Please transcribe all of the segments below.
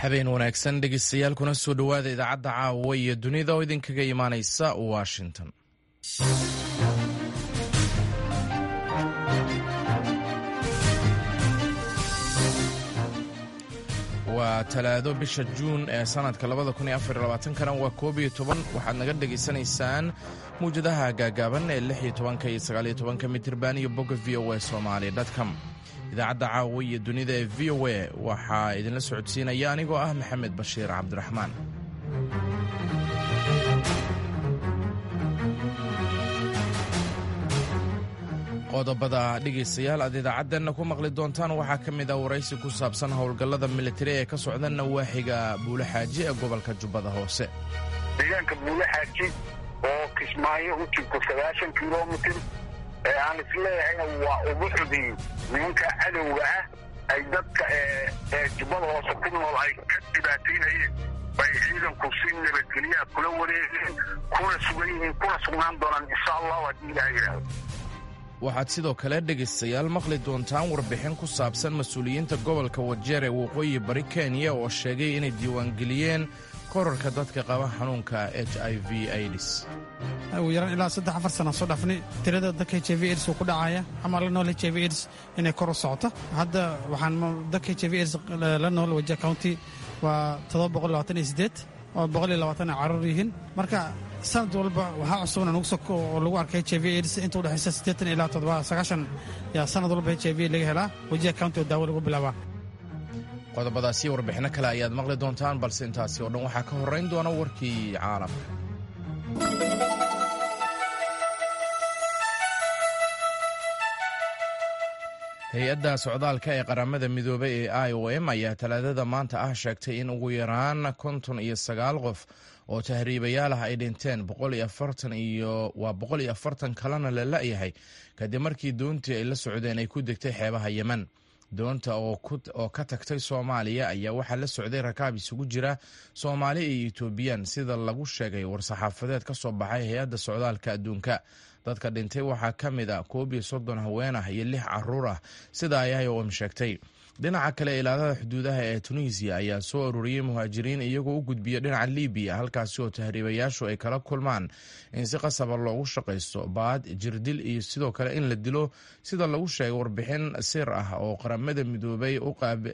habeen wanaagsan dhegeystayaal kuna soo dhowaada idaacadda caawa iyo dunida oo idinkaga imaanaysa Washington. waa talaado bisha Juun ee sanadka 2024 waa 11 waxaad naga dhageysanaysaan muujadaha gaagaaban ee 16 iyo 19 mitirban iyo bogga voasomali.com. idaacadda caawa iyo dunida ee VOA waxaa idinla socodsiinaya anigoo ah Maxamed Bashiir Cabdiraxmaan. qodobada dhegeystayaal aad idaacadeenna ku maqli doontaan waxaa ka mid ah waraysi ku saabsan howlgallada militari ee ka socda nawaaxiga Buulaxaaji ee gobolka Jubbada Hoose. deegaanka Buulaxaaji oo Kismaayo u jirto 90 kiiloomitir aan isleeyahayna waa ubuxdii nimanka cadowga ah ay dadka Jubbada Hoose ku nool ay ka dhibaataynayeen bay ciidanku si nabadgelyo kula wareegeen kuna sugnaan doonaan insha Allah haddii Ilaahay yiraahdo. waxaad sidoo kale dhegaystayaal maqli doontaan warbixin ku saabsan mas-uuliyiinta gobolka Wajir ee waqooyi bari Kenya oo sheegay inay diiwaangeliyeen kororka dadka qaba xanuunka HIV/AIDS. ugu yaraan ilaa 3-4 sano soo dhaafnay tirada dadka HIV/AIDS ku dhacaya ama la nool HIV/AIDS inay kor u socoto. hadda waxaan dadka HIV/AIDS la nool Wajir County waa 728 oo 120 caruur yihiin. marka sanad walba waxaa cusubna oo lagu arkay HIV/AIDS inta u dhaxaysa 80 ilaa 90 yaa sanad walba HIV laga helaa Wajir County oo daawo lagu bilaabaa. qodobadaasi warbixino kale ayaad maqli doontaan, balse intaasi oo dhan waxaa ka horrayn doona warkii caalamka. hay-adda socdaalka ee qaramada midoobay ee IOM ayaa talaadada maanta ah sheegtay in ugu yaraan 59 qof oo tahriibayaal ah ay dhinteen 140 kalena la la'yahay kadib markii doontii ay la socdeen ay ku degtay xeebaha Yemen. doonta oo ka tagtay Soomaaliya ayaa waxaa la socday rakaab isugu jira Soomaali iyo Ethiopian sida lagu sheegay war-saxaafadeed ka soo baxay hay-adda socdaalka adduunka. dadka dhintay waxaa ka mid ah 30 haween ah iyo 6 caruur ah sida ay IOM sheegtay. dhinaca kale ilaalada xuduudaha ee Tunisia ayaa soo ururiyay muhaajiriin iyagoo u gudbiya dhinaca Liibiya halkaasi oo tahriibayaashu ay kala kulmaan in si qasab ah loogu shaqaysto baad jirdil iyo sidoo kale in la dilo sida lagu sheegay warbixin sir ah oo qaramada midoobay u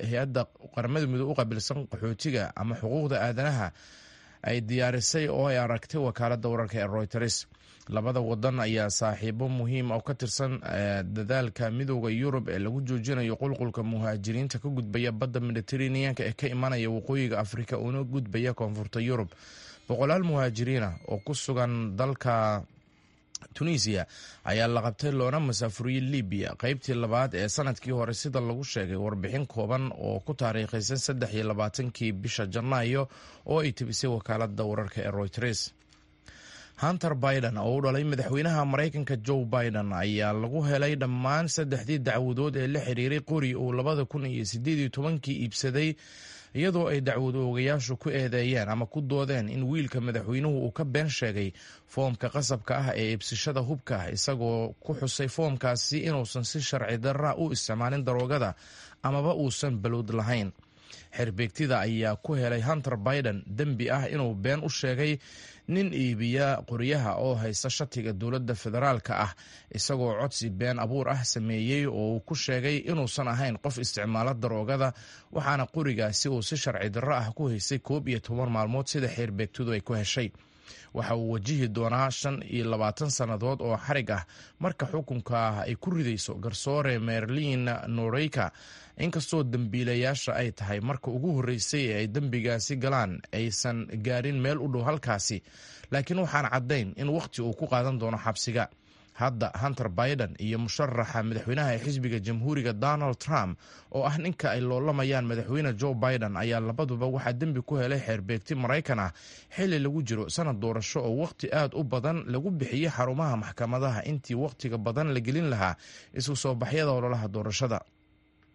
qaabilsan qaxootiga ama xuquuqda aadanaha ay diyaarisay oo ay aragtay wakaaladda wararka ee Reuters. labada wadan ayaa saaxiibo muhiim oo ka tirsan dadaalka midowda Yurub ee lagu joojinayo qulqulka muhaajiriinta ka gudbaya badda Mediterranean ee ka imanaya waqooyiga Afrika una gudbaya koonfurta Yurub. boqolaal muhaajiriin oo ku sugan dalka Tunisia ayaa la qabtay loona masaafuriyay Liibiya qaybtii labaad ee sanadkii hore sida lagu sheegay warbixin kooban oo ku taariikhaysan 23 bisha Janaayo oo ay tibisay wakaaladda wararka ee Reuters. Hunter Biden oo u dhalay madaxweynaha Mareykanka Joe Biden ayaa lagu helay dhammaan 3 dacwadood ee la xiriiray qori uu 2018 iibsaday iyadoo ay dacwad oogayaashu ku eedeeyeen ama ku doodeen in wiilka madaxweynuhu uu ka been sheegay foomka qasabka ah ee iibsashada hubka isagoo ku xusay foomkaasi inuusan si sharci darra u isticmaalin daroogada amaba uusan balowd lahayn. xerbeegtida ayaa ku helay Hunter Biden dembi ah inuu been u sheegay nin iibiya qoryaha oo haysta shatiga dowladda federaalka ah isagoo codsi been abuur ah sameeyey oo uu ku sheegay inuusan ahayn qof isticmaala daroogada waxaana qorigaasi uu si sharci darro ah ku haystay 11 maalmood sida xerbeegtidu ay ku heshay. waxa uu wajihi doonaa 25 sannadood oo xarig ah marka xukunka ay ku ridayso garsoore Merlin Noreika, inkastoo dambiilayaasha ay tahay marka ugu horreysay ee ay dembigaasi galaan aysan gaarin meel u dhow halkaasi, laakiin waxaan caddayn in waqti uu ku qaadan doono xabsiga. hadda Hunter Biden iyo musharaxa madaxweynaha ee xisbiga jamhuuriga Donald Trump oo ah ninka ay loolamayaan madaxweyne Joe Biden ayaa labaduba waxaa dembi ku helay xeerbeegti Mareykan ah xilli lagu jiro sanad doorasho oo waqti aad u badan lagu bixiyay xarumaha maxkamadaha intii waqtiga badan la gelin lahaa isu soo baxyada ololaha doorashada.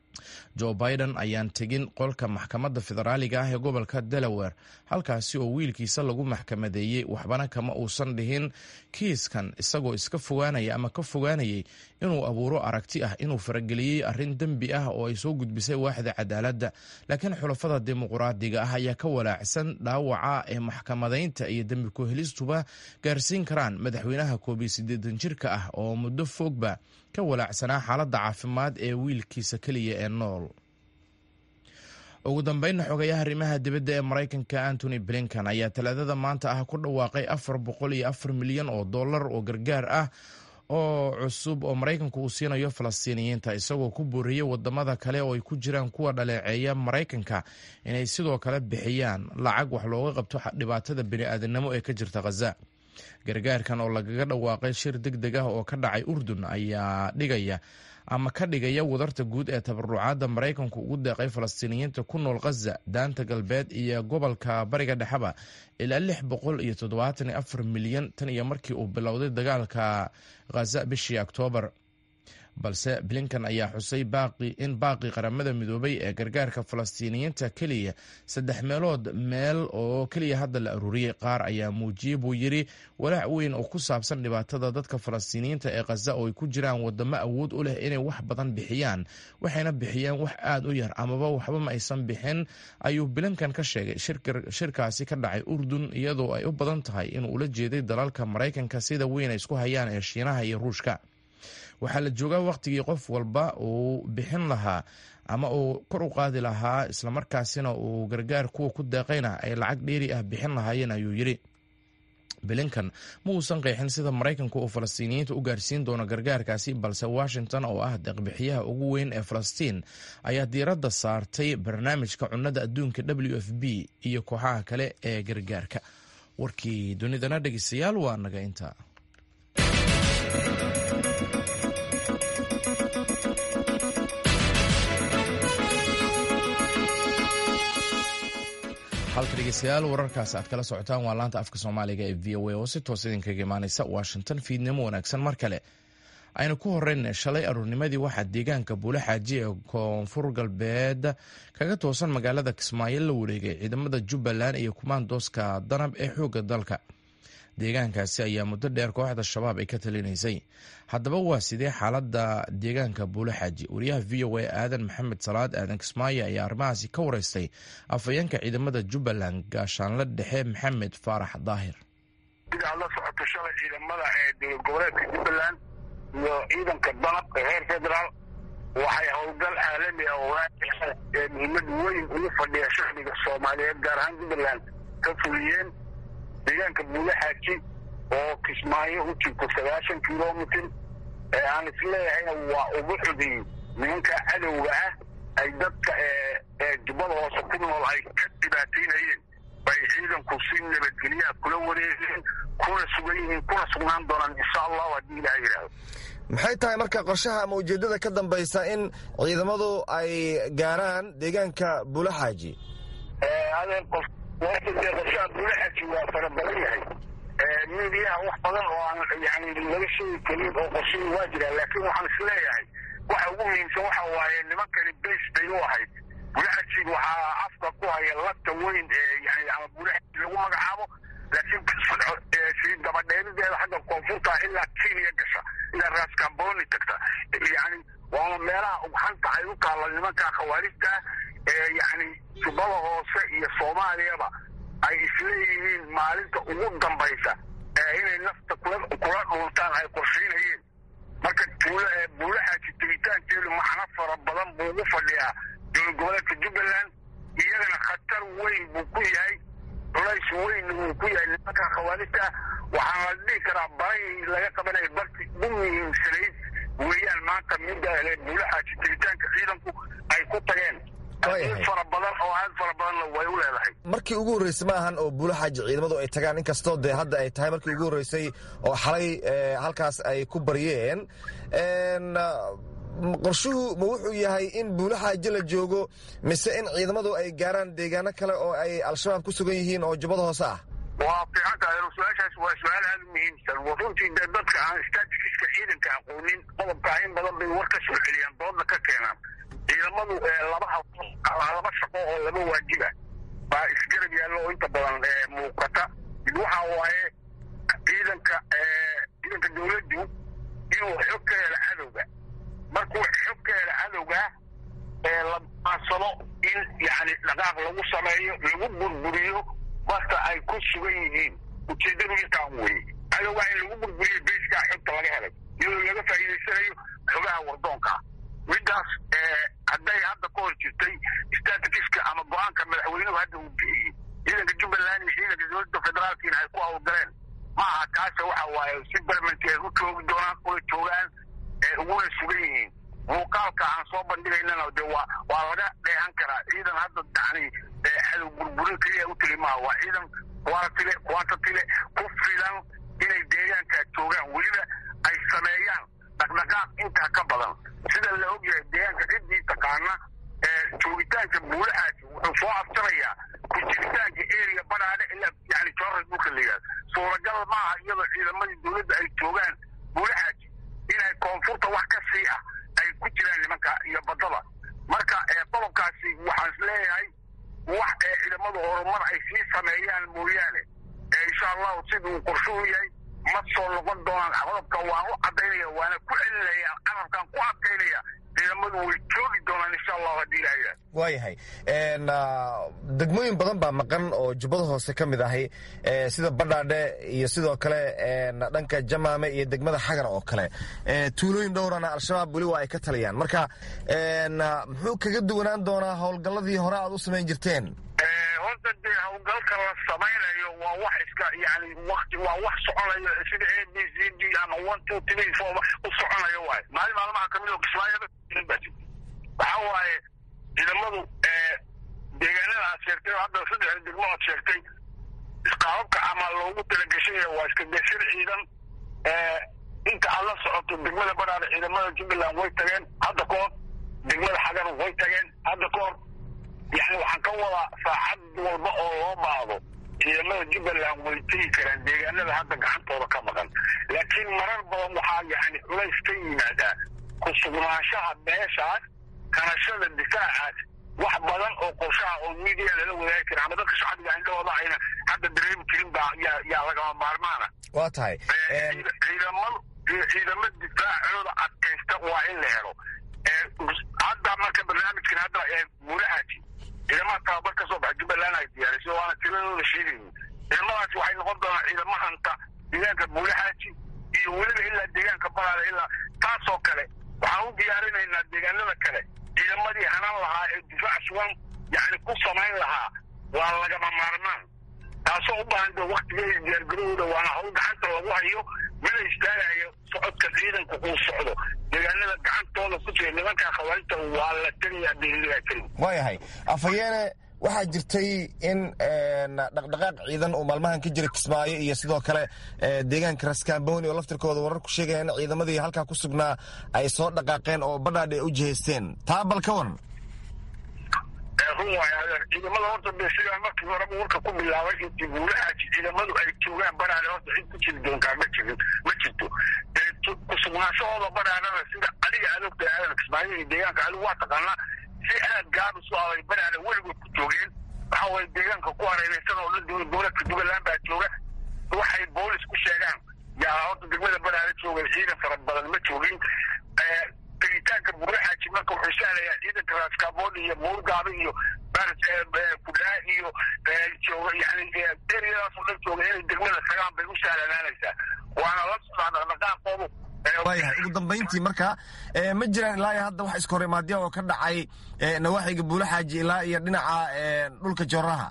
joe biden ayaan tegin qolka maxkamadda federaaliga ah ee gobolka delaware halkaasi oo wiilkiisa lagu maxkamadeeyey waxbana kama uusan dhihin kiiskan isagoo iska fogaanaya ama ka fogaanayay inuu abuuro aragti ah inuu farageliyey arrin dembi ah oo ay soo gudbisay waaxda cadaaladda laakiin xulafada dimuqraadiga ah ayaa ka walaacsan dhaawaca ee maxkamadaynta iyo dembi ku-helistuba gaarsiin karaan madaxweynaha 81 jirka ah oo muddo fogba ka walaacsanaa xaaladda caafimaad ee wiilkiisa keliya ee nool. ugu dambeynna xogayaha arrimaha dibadda ee maraykanka antony blinken ayaa talaadada maanta ah ku dhawaaqay $404 milyan oo gargaar ah oo cusub oo maraykanku uu siinayo falastiiniyiinta isagoo ku booriyey wadamada kale oo ay ku jiraan kuwa dhaleeceeya maraykanka inay sidoo kale bixiyaan lacag wax looga qabto dhibaatada bini'aadanimo ee ka jirta Gaza. gargaarkan oo lagaga dhawaaqay shir degdeg ah oo ka dhacay Urdun ayaa ka dhigaya wadarta guud ee tabarucaadda maraykanku ugu deeqay falastiiniyiinta ku nool Gaza, daanta galbeed iyo gobolka bariga dhexeba ilaa $674 milyan tan iyo markii uu bilowday dagaalka Gaza bishii Oktoobar. balse Blinken ayaa xusay in baaqi qaramada midoobay ee gargaarka falastiiniyiinta keliya 3 meelood meel oo keliya hadda la ururiyey. qaar ayaa muujiyey buu yidhi walaac weyn oo ku saabsan dhibaatada dadka falastiiniyiinta ee Gaza oo ay ku jiraan wadamo awood u leh inay wax badan bixiyaan waxayna bixiyaan wax aad u yar amaba waxba ma aysan bixin, ayuu Blinken ka sheegay shirkaasi ka dhacay Urdun, iyadoo ay u badan tahay inuu ula jeeday dalalka Maraykanka sida weyn ay isku hayaan ee Shiinaha iyo Ruushka. waxaa la joogaa waqtigii qof walba uu bixin lahaa ama uu kor u qaadi lahaa islamarkaasina uu gargaar kuwa ku deeqayna ay lacag dheeri ah bixin lahaayeen, ayuu yidhi. Blinken ma uusan qeexin sida Maraykanku uu falastiiniyiinta u gaarsiin doono gargaarkaasi, balse Washington oo ah deeq-bixiyaha ugu weyn ee Falastiin ayaa diiradda saartay barnaamijka cunnada adduunka WFP iyo kooxaha kale ee gargaarka. warkii dunidana dhegeystayaal waa naga intaa. halka dhegeystayaal wararkaas aad kala socotaan waa laanta afka Soomaaliga ee VOA oo si toos idinkaga imaanaysa Washington. fiidnimo wanaagsan mar kale. aynu ku horreyn shalay aroornimadii waxaa deegaanka Buule Xaaji ee koonfur galbeed kaga toosan magaalada Kismaayo la wareegay ciidamada Jubbaland iyo kumaandooska danab ee xoogga dalka. deegaankaasi ayaa muddo dheer kooxda shabaab ay ka talinaysay. haddaba waa sidee xaaladda deegaanka Buule Xaaji? wariyaha VOA aadan maxamed salaad aadan Kismaayo ayaa arrimahaasi ka wareystay afhayeenka ciidamada Jubbaland gaashaanle dhexe Maxamed Faarax Daahir. sida la socoto shalay ciidamada ee dowlad goboleedka Jubbaland iyo ciidanka danab ee heer federaal waxay howlgal caalami ah oo muhiimad weyn ugu fadhiya shacbiga Soomaaliyeed gaar ahaan Jubbaland ka fuliyeen deegaanka Buule Xaaji oo Kismaayo u jirto 90 kilomitir aan isleeyahayna waa ubuxdii nimanka cadowga ah ay dadka jubbada hoose ku nool ay ka dhibaataynayeen bay ciidanku si nabadgelyo kula wareegeen kuna sugnaan doonaan insha Allah haddii Ilaahay yiraahdo. maxay tahay marka qorshaha ama ujeedada ka dambaysa in ciidamadu ay gaaraan deegaanka Buule Xaaji? qorshaha Buule Xaaji waa fara badan yahay. midiyaha wax badan oo aan laga sheegi karin oo qorshihii waa jiraa, laakiin waxaan isleeyahay waxa ugu muhiimsan waxa waaye nimankani base bay u ahayd. Buule Xaaji waxaa afka ku haya lagta weyn ama Buule Xaaji lagu magacaabo, laakiin si dabadheerideeda xagga koonfurta ilaa Kenya gasha ilaa Ras Kamboni tagta, waana meelaha ugxanta ay u taalla nimanka khawaarijta jubbada hoose iyo Soomaaliyaba ay isleeyihiin maalinta ugu dambaysa inay nafta kula dhuuntaan ay qorsheynayeen. marka Buule Xaaji tegitaankeedu macno fara badan buu ugu fadhiyaa dowlad goboleedka Jubbaland, iyagana khatar weyn buu ku yahay, culays weyn buu ku yahay nimanka khawaarijta. waxaan la dhihi karaa baray laga qabanayo barti ugu muhiimsanayd weeyaan maanta midda Buule Xaaji tegitaanka ciidanku ay ku tageen. fara badan oo aad fara badan way u leedahay. markii ugu horeysay ma ahan oo Buule Xaaji ciidamadu ay tagaan, inkastoo de hadda ay tahay markii ugu horeysay oo xalay halkaas ay ku baryeen. qorshuhu ma wuxuu yahay in Buule Xaaji la joogo mise in ciidamadu ay gaaraan deegaano kale oo ay al-shabaab ku sugan yihiin oo jubbada hoose ah? waa fiican tahay su-aashaas, waa su-aal aad u muhiimsan. runtii dadka aan statistiska ciidanka aqoonin qodobka in badan bay war ka soo celiyaan, doodna ka keenaan. ciidamadu laba shaqo oo laba waajiba baa isgarab yaallo oo inta badan muuqata mid waxa waaye ciidanka dawladdu inuu xog ka helo cadowga markuu xog ka helo cadowga la maansado in yani dhaqaaq lagu sameeyo lagu burburiyo marka ay ku sugan yihiin ujeedadu intaan weye cadowga in lagu burburiyo beeskaa xogta laga helay iyadoo laga faa'iidaysanayo xogaha wardoonka midaas hadday hadda ka hor jirtay statistiska ama go-aanka madaxweynuhu hadda uu bixiyey ciidanka jubbaland iyo ciidanka dowladda federaalkiina ay ku hawlgaleen maaha kaasa waxa waaye si barmanti ay u joogi doonaan una joogaan uguna sugan yihiin muuqaalka aan soo bandhigaynana de waa laga dheehan karaa ciidan hadda yani cadow burburin keliya u tegi maaha waa ciidan quantatile ku filan inay deegaankaa joogaan weliba ay sameeyaan dhaqdhaqaaq intaa ka badan sida la ogyahay deegaanka ciddii taqaana joogitaanka buulahaasi wuxuu soo abtarayaa ku jiritaanka area badhaadhe ilaa yani joorad dhulka la yidhahdo suuragal maaha iyadoo ciidamadii dawladda ay joogaan buulahaasi inay koonfurta wax ka sii ah ay ku jiraan nimanka iyo badada marka qodobkaasi waxaan is leeyahay wax ciidamadu horumar ay sii sameeyaan mooyaane insha allahu siduu qorshuhu yahay ma soo noqon doonaan qodobka waan u cadaynaya waana ku celinaya carabkaan ku adkaynaya ciidamadu way joogi doonaan insha allahu haddii ilaha waayahay degmooyin badan baa maqan oo jubbada hoose ka mid ahay sida badhaadhe iyo sidoo kale dhanka jamaame iyo degmada xagar oo kale tuulooyin dhowrana al-shabaab weli waa ay ka taliyaan marka muxuu kaga duwanaan doonaa howlgalladii hore aad u samayn jirteen horta dee hawlgalka la samaynayo waa wax iska yani wakti waa wax soconayo sida a b c d ama 1 2 3 4 u soconayo waaye maalmaha kamid oo kismaayada waxa waaye ciidamadu deegaanada aad sheegtay hadda 3 degmo aad sheegtay qaababka ama loogu talagashay waa iska deshir ciidan inta aad la socoto degmada badhaadhe ciidamada jubbaland way tageen hadda kahor degmada xagar way tageen hadda kahor yani waxaan ka wadaa saacad walba oo loo baado ciidamada jubbaland way tegi karaan deegaanada hadda gacantooda ka maqan laakiin marar badan waxaa yani culays ka yimaadaa ku sugnaanshaha meeshaas kanashada difaacaas wax badan oo qorshaha oo media lala wadaagi kara ama dadka shacbiga indhahooda ayna hadda dareemi karin baa yaa lagama maarmaana waa tahay ciidamo difaacooda adkaysta waa in la helo hadda marka barnaamijkan hadda buulahaasi ciidamada tababar ka soo baxa jubbaland ay diyaarisay waana tiradooda sheegayni ciidamadaasi waxay noqon doonaan ciidamo hanta deegaanka buulahaasi iyo weliba ilaa deegaanka badhaadhe ilaa taasoo kale waxaan u diyaarinaynaa deegaanada kale ciidamadii hanan lahaa ee difaac sugan yani ku samayn lahaa waa lagama maarmaan taasoo u baahan doo waktigeeda diyaargarahooda waana hawl gacanta lagu hayo mana istaagayo socodka ciidanku uu socdo deegaanada gacantooda ku jira nimankaa khawaarijta waa la tegayaa deegaanada keli waayahay afayeene waxaa jirtay in dhaqdhaqaaq ciidan uu maalmahan ka jira kismaayo iyo sidoo kale deegaanka raskaamboni oo laftirkooda warar ku sheegaya in ciidamadii halkaa ku sugnaa ay soo dhaqaaqeen oo badhaadhe ay u jihaysteen taa bal ka waran run waay ciidamada horta de sidaa markii horeba warka ku bilaabay intii buulahaasi ciidamadu ay joogaan badhaadhe horta cid ku jiri doontaa ma jirto kusugnaanshahooda badhaadhana sida adiga adogta aadan kismaayo iyo deegaanka adigu waa taqaanaa si aad gaabis u aday badhaadhe weligood ku joogeen waxa waye deegaanka ku hareeraysan oo dhan dowladka jubbaland baa jooga waxay boolis ku sheegaan yaa horta degmada badhaadhe jooga ciidan fara badan ma joogin tegitaanka buulaxaaji marka wuxuu sahlayaa ciidanka raaskabooni iyo buurgaabe iyo kudhaa iyo jooga yani eriyadaas oo dhan jooga inay degmada tagaan bay u sahlanaanaysaa waana la socdaa dhaqdhaqaaqoodu waayahay ugu dambayntii marka ma jiraan ilaa iyo hadda wax iskahorimaadya oo ka dhacay nawaaxiga buulaxaaji ilaa iyo dhinaca dhulka jooraha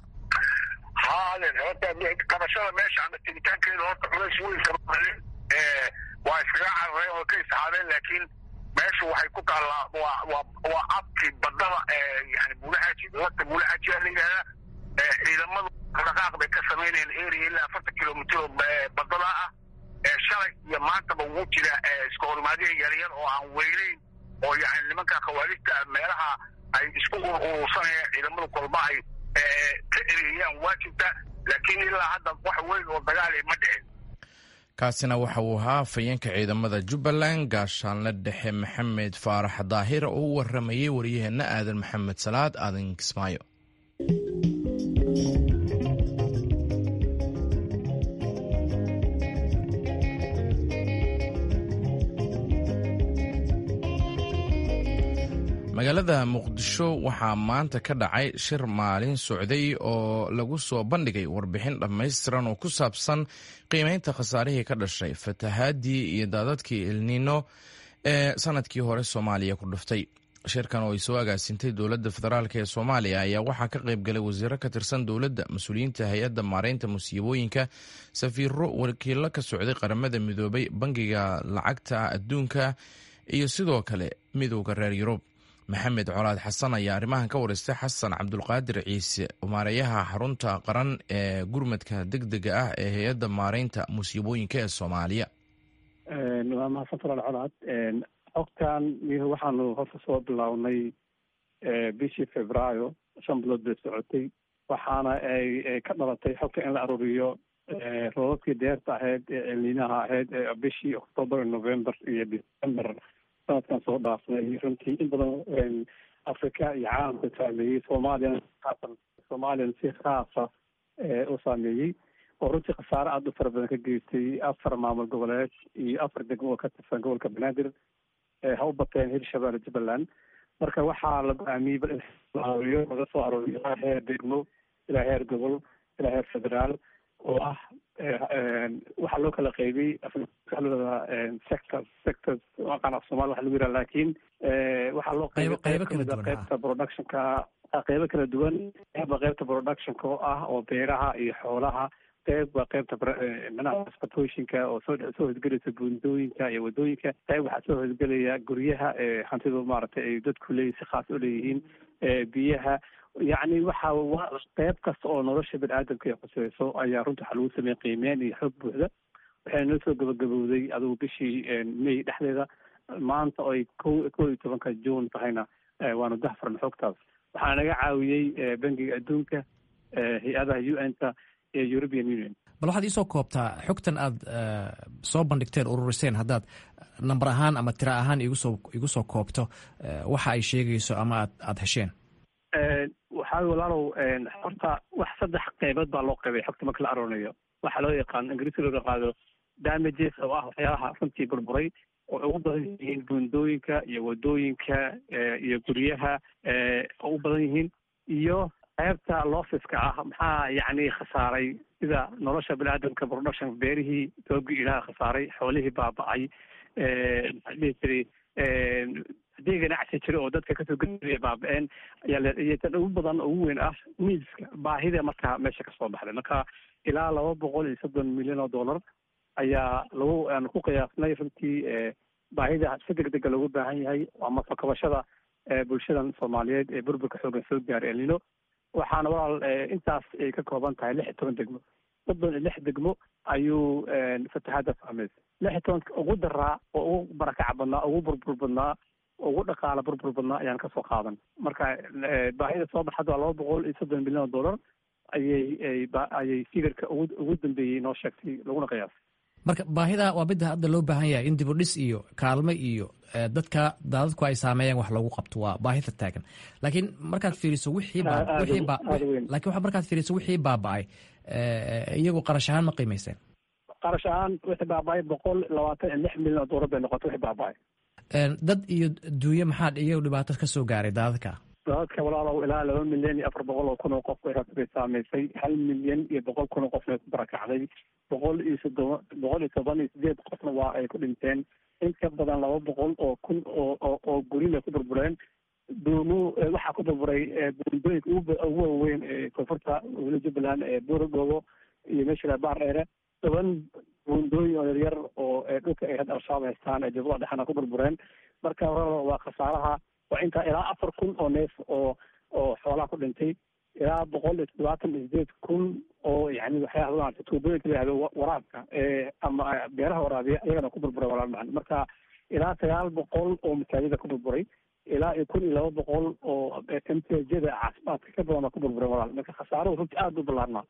horta qabashada meesha ama tegitaankeeda horta culays weyn kama waa iskaga carareen oo ka isxaabeen laakiin meeshu waxay ku taallaa waa abkii badada yani buulaxaaji lagta buulaxaaji la yidhahdaa ciidamadu dhaqaaq bay ka samaynayeen area ilaa 40 kilomitr oo badada ah shalay iyo maantaba wuu jira iska horimaadyo yaryar oo aan weynayn oo yani nimanka khawaarijta meelaha ay isku urursanayaan ciidamadu kolba ay ka eriyaan waa jirta laakiin ilaa hadda wax weyn oo dagaal ma dhicin kaasina waxa uu ahaa afhayeenka ciidamada jubbaland gaashaanle dhexe maxamed faarax daahir oo u waramayey waryaheena aadan maxamed salaad aadan kismaayo. magaalada muqdisho waxaa maanta ka dhacay shir maalin socday oo lagu soo bandhigay warbixin dhammaystiran oo ku saabsan qiimeynta khasaarihii ka dhashay fatahaadii iyo daadadkii elniino ee sanadkii hore soomaaliya ku dhuftay. shirkan oo ay soo agaasintay dowladda federaalk ee soomaaliya ayaa waxaa ka qayb galay wasiiro ka tirsan dowladda, mas-uuliyiinta hay-adda maareynta musiibooyinka, safiiro, wakiilo ka socday qaramada midoobay, bangiga lacagta adduunka iyo sidoo kale midowda reer yurub. maxamed colaad xasan ayaa arrimahan ka wareystay xasan cabdulqaadir ciise, maareeyaha xarunta qaran ee gurmadka degdega ah ee hay-adda maareynta musiibooyinka ee soomaaliya. waa mahadsantahay colaad. xogtan waxaanu horta soo bilownay bishii Febraayo 5 bilood bay socotay, waxaana ay ka dhalatay xogta in la aruuriyo roobabkii deerta ahayd ee elniinaha ahayd ee bishii Oktoobar, November iyo December sanadkan soo dhaafnay. runtii in badan Afrika iyo caalamka saameeyey, Soomaaliyana si khaasa u saameeyey, oo runtii khasaare aada u fara badan ka geystay 4 maamul goboleed iyo 4 degmo oo ka tirsan gobolka Banaadir ha u bateen Hirshabeelle, Jubbaland. marka waxaa la go-aamiyey bal in la aruuriyo, laga soo aruuriyo ilaa heer degmo, ilaa heer gobol, ilaa heer federaal, oo ah waxaa loo kala qaybay sectors aqaan af Soomaali waxa lagu yiraahdo, laakiin waxaa loo qaybay qaybta productionka, qaybo kala duwan. qaybta productionka oo ah oo beeraha iyo xoolaha, qayb waa qaybta transportationka oo soo hosgelaysa buundooyinka iyo wadooyinka, qayb waxaa soo hosgelaya guryaha hantidu maaragtay ay dadku leeyihin si khaas u leeyihiin, biyaha. yacni waxa qayb kasta oo nolosha biniaadamka ay khuseyso ayaa runta waxaa lagu sameeyey qiimeyn iyo xog buuxda. waxayna noo soo gabagabowday adigu bishii May dhexdeeda. maanta oo ay 11 Juun tahayna waanu dahfarna xogtaas. waxaa naga caawiyey bangiga adduunka, hay-adaha UN-ta iyo European Union. bal waxaad iisoo koobtaa xogtan aad soo bandhigteen, ururiseen, haddaad nambar ahaan ama tira ahaan igu soo koobto waxa ay sheegayso ama aad hesheen. waxaa walaalow horta wax 3 qaybood baa loo qaybay xogta marka la aroorinayo. waxaa loo yaqaan ingiriisi loo yaqaano damages, oo ah waxyaalaha runtii burburay oo ugu badan yihiin buundooyinka iyo wadooyinka iyo guryaha oo u badan yihiin, iyo qaybta losseska ah maxaa yacni khasaaray sida nolosha biniaadamka, production, beerihii toogii ilaha khasaaray, xoolihii baaba'ay, maxaa dhihi jiray haddii ganacsi jira oo dadka kasoo geliya baaba-een ayaa tan ugu badan ugu weyn ah miiska baahida markaa meesha kasoo baxday. marka ilaa $230 milyan ayaa aanu ku qiyaasnay runtii baahida si degdega loogu baahan yahay ama fakabashada bulshadan Soomaaliyeed ee burburka xoogan soo gaaray elniino. waxaana walaal intaas ay ka kooban tahay 16 degmo. 36 degmo ayuu fatahaada saameysay. 16 ugu daraa oo ugu barakac badnaa, ugu burbur badnaa, ugu dhaqaala burbur badnaa ayaan kasoo qaadan. marka baahida soo baxda waa $230 milyan ayay figurka ugu dambeeyey noo sheegtay laguna qiyaasay. marka baahida waa midda hadda loo baahan yahay in dib u dhis iyo kaalmo iyo dadka daadadku ay saameeyaan wax lagu qabto, waa baahida taagan. laakiin markaad fiiriso wixii baaba'ay iyagu qarash ahaan ma qiimayseen? qarash ahaan wixii baaba'ay $126 milyan bay noqotay wixii baaba'ay. dad iyo duunyo maxaa iyagu dhibaato ka soo gaaray daadadka? daadadka walaalow ilaa 2,400,000 oo qof bay saameysay, 1,100,000 oo qofna ku barakacday, 118 qofna waa ay ku dhinteen, in ka badan 200,000 oo gurina ku burbureen. waxaa ku burburay buundooyinka ugu waaweyn ee koonfurta weli Jubbaland ee Buurgogo iyo meesha Baardheere, 7 buundooyin oo yaryar oo dhulka ay hadda al-shabaab haystaan ee Jubbada Dhexena ku burbureen. marka waa khasaaraha waa intaa ilaa 4,000 oo neef oo xoolaha ku dhintay, ilaa 178,000 oo yani waxyaalaha tuubooyinka la yihahdo waraabka ama beeraha waraabiya iyagana ku burburay walaal macna. marka ilaa 900 oo masaajida ku burburay, ilaa 1,200 oo MTJ-da caafimaadka ka badan ku burburay walaal. marka khasaaruhu runtii aada u ballaarnaa.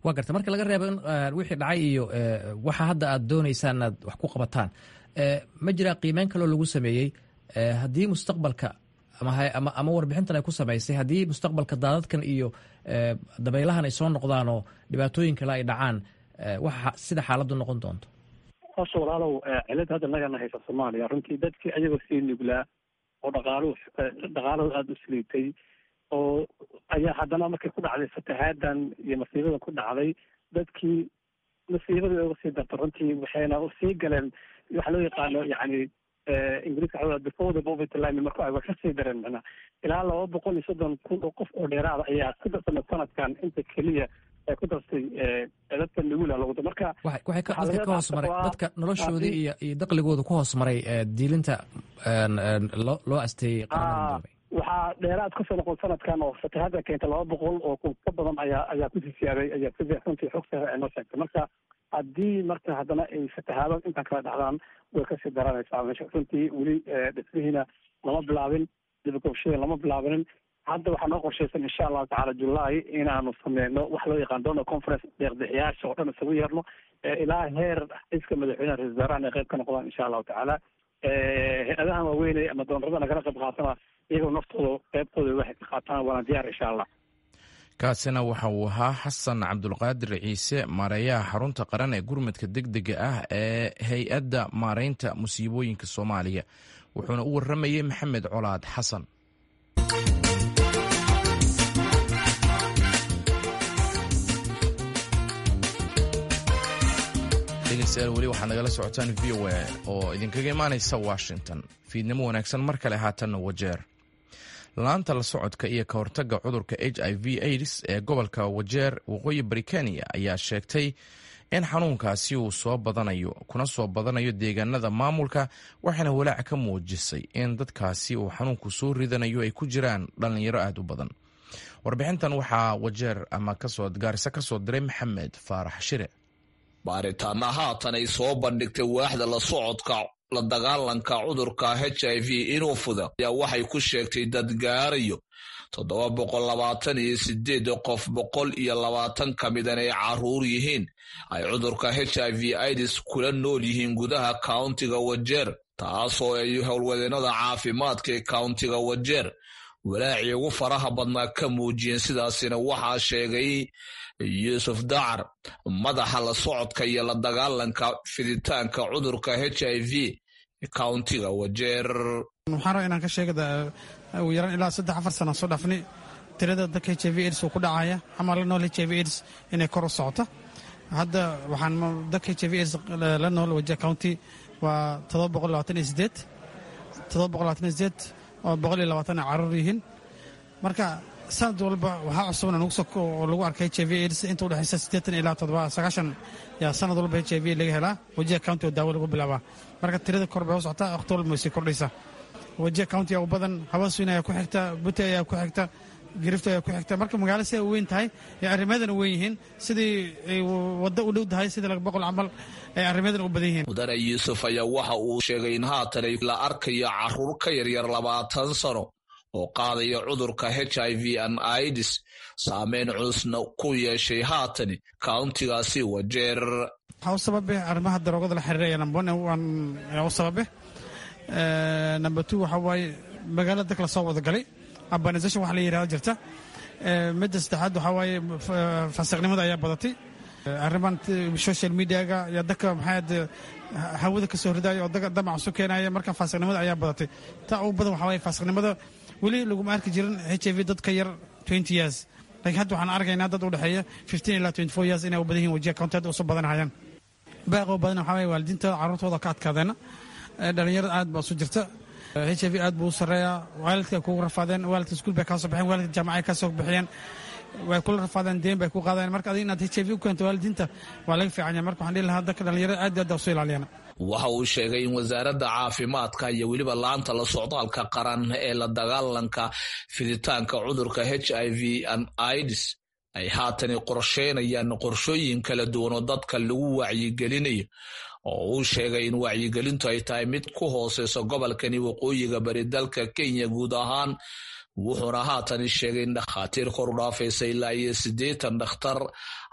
waa garta marka laga reebo in wixii dhacay iyo waxa hadda aad doonaysaan inaad wax ku qabataan ma jiraa qiimeyn kaloo lagu sameeyey haddii mustaqbalka ama warbixintan ay ku samaysay haddii mustaqbalka daadadkan iyo dabaylahan ay soo noqdaan oo dhibaatooyin kale ay dhacaan waxa sida xaaladdu noqon doonto? hosha walaalow cilada hadda nagana haysa Soomaaliya runtii dadkii ayagoo sii nuglaa oo dhaqaaluhu aada u siliitay oo ayaa haddana markay ku dhacday fatahaaddan iyo masiibada ku dhacday dadkii masiibadii uga sii darta runtii waxayna sii galeen waxa loo yaqaano yani ingiriiska waxaa before the poverty line marka ay wax ka sii dareen macnaa ilaa 230,000 oo qof oo dheeraada ayaa ku darsamay sanadkan inta keliya ay ku dartay dadka nugula lagu marka waxay ka hoos maray dadka noloshoodii iyo dakhligooda ku hoos maray diilinta loo asteeyay qaranka waxaa dheeraad kasoo noqon sanadkan oo fatahaada keenta 200 oo ka badan ayaa ku siyaaday ayaa ku runtii xogta ay noo sheegtay marka haddii marka haddana ay fatahaado intaan kala dhacdaan way kasii daranaysaa meesha runtii weli dhismihiina lama bilaabin dibagobshada lama bilaabinin hadda waxaa noo qorshaysan insha allahu tacaala July inaanu sameyno wax loo yaqaan donor conference deeqbixiyaasha oo dhan isugu yeerno ilaa heer iska madaxweynaha ra-iisul wasaaraha ay qayb ka noqdaan insha allahu tacaala hay-adahan waaweyn ama doonarada nagala qayb qaatana iyagoo naftooda qaybtooda waxay ka qaataan waana diyaar insha allah. kaasina waxa uu ahaa xasan cabdulqaadir ciise maareeyaha xarunta qaran ee gurmadka degdega ah ee hay-adda maareynta musiibooyinka Soomaaliya wuxuuna u waramayay maxamed colaad xasan. weli waxaad nagala socotaan VOA oo idinkaga imaanaysa Washington. fiidnimo wanaagsan mar kale haatanna Wajeer. laanta la socodka iyo ka hortagga cudurka HIV/AIDS ee gobolka Wajeer waqooyi bari Kenya ayaa sheegtay in xanuunkaasi uu kuna soo badanayo deegaanada maamulka waxaana walaac ka muujisay in dadkaasi uu xanuunku soo ridanayo ay ku jiraan dhalinyaro aad u badan. warbixintan waxaa Wajeer ama Gaarisa ka soo diray Maxamed Faarax Shire. baaritaana haatan ay soo bandhigtay waaxda la socodka la dagaalanka cudurka HIV inuu fuda ayaa waxay ku sheegtay dad gaarayo 728 qof 120 ka midan ay caruur yihiin ay cudurka HIV/AIDS kula nool yihiin gudaha countiga Wajeer taasoo ay howlwadeenada caafimaadka ee countiga Wajeer walaaci ugu faraha badnaa ka muujiyeen. sidaasina waxaa sheegay Yuusuf Dacar madaxa la socodka iyo la dagaalanka fiditaanka cudurka HIV countiga Wajeer. waxaan rabaa inaan ka sheegada ugu yaraan ilaa 3-4 sano soo dhaafnay tirada dadka HIV/AIDS ku dhacaya ama la nool HIV/AIDS inay kor u socoto. hadda waxaan dadka HIV/AIDS la nool Wajeer county waa 728 oo 120 caruur yihiin. marka sanad walba waxaa cusubna oo lagu arkay HIV/AIDS inta u dhaxaysa 80 ilaa 90 yaa sanad walba HIV laga helaa Wajeer county oo daawo lagu bilaabaa. marka tirada kor bay u socotaa waqti walba way sii kordhaysaa. Wajeer county oo badan Hawaswin ayaa ku xigta, Butte ayaa ku xigta, Girifta ayaa ku xigta. marka magaalada si ay weyn tahay ee arrimadan u weyn yihiin sidii ay waddo u dhow tahay sida laga boqol camal ay arrimadan u badan yihiin. mudane Yuusuf ayaa waxa uu sheegay in haatan ay la arkayo caruur ka yaryar 20 sano oo qaadaya cudurka HIV/AIDS saameyn culusna ku yeeshay haatan countigaasi Wajeer. waxaa u sababay arrimaha daroogada la xiriiraya number 1 u sababay number 2 waxa waaye magaalada dadka la soo wada galay urbanization wax la yiraahdo jirta. midda saddexaad waxa waaye fasiqnimada ayaa badatay. arrimahan social media-ga iyo dadka hawada ka soo ridaya oo damac isu keenaya marka fasiqnimada ayaa badatay. taa ugu badan waxa waaye fasiqnimada weli laguma arki jirin HIV dadka yar 20 years laakiin hadda waxaan arkaynaa dad u dhexeeya 15 ilaa 24 years inay u badan yihiin Wajeer county usoo badanayaan. baaqo badan waxa waaye waalidiinta carruurtooda ka adkaadeena dhalinyarada aad baa isu jirta. HIV aad buu u sarreeyaa. waalidka kugu rafaadeen, waalidka iskuul bay ka soo baxeen, waalidka jaamacay ka soo bixiyeen, way kula rafaadeen, deen bay ku qaadeen. marka adiga inaad HIV u keento waalidiinta waa laga fiican yahay. marka waxaan dhihi lahaa dadka dhalinyarada aad u soo ilaaliyaan. waxa uu sheegay in wasaaradda caafimaadka iyo weliba laanta la socdaalka qaran ee la dagaalanka fiditaanka cudurka HIV/AIDS ay haatan qorsheynayaan qorshooyin kala duwan oo dadka lagu wacyigelinayo oo uu sheegay in wacyigelintu ay tahay mid ku hooseyso gobolkani waqooyiga bari dalka Kenya guud ahaan. wuxuuna haatan sheegay in dhakhaatiir kor u dhaafaysa ilaa 80 dhakhtar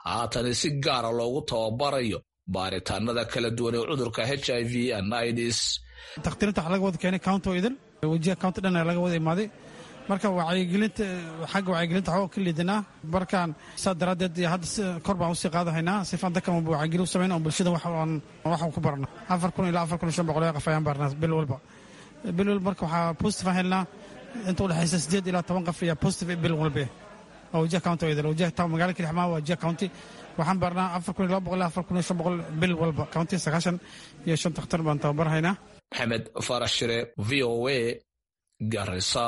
haatana si gaara loogu tababarayo baaritaanada kala duwan ee cudurka HIV and AIDS. takhtiirinta waxaa laga wada keenay county idil wajiha county dhan laga wada imaaday marka wacyigelinta xagga wacyigelinta waxaa ka liidanaa markaan saa daraaddeed hadda kor baan usii qaadahaynaa sifaan dadkan wacyigelin u samayna oo bulshada waxaan ku barna 4,000 ilaa 4,500 qof ayaan barnaa bil walba marka waxaa positive aan helnaa inta u dhexaysa 8 ilaa 10 qof ayaa positive bil walba oo wajiha county idil wajiha town magaalada Kilixmaa waa wajiha county waxaan barnaa 4,200 ilaa 4,500 bil walba county 95 takhtar baan tababarhaynaa. Maxamed Farash Shire, VOA, Garissa.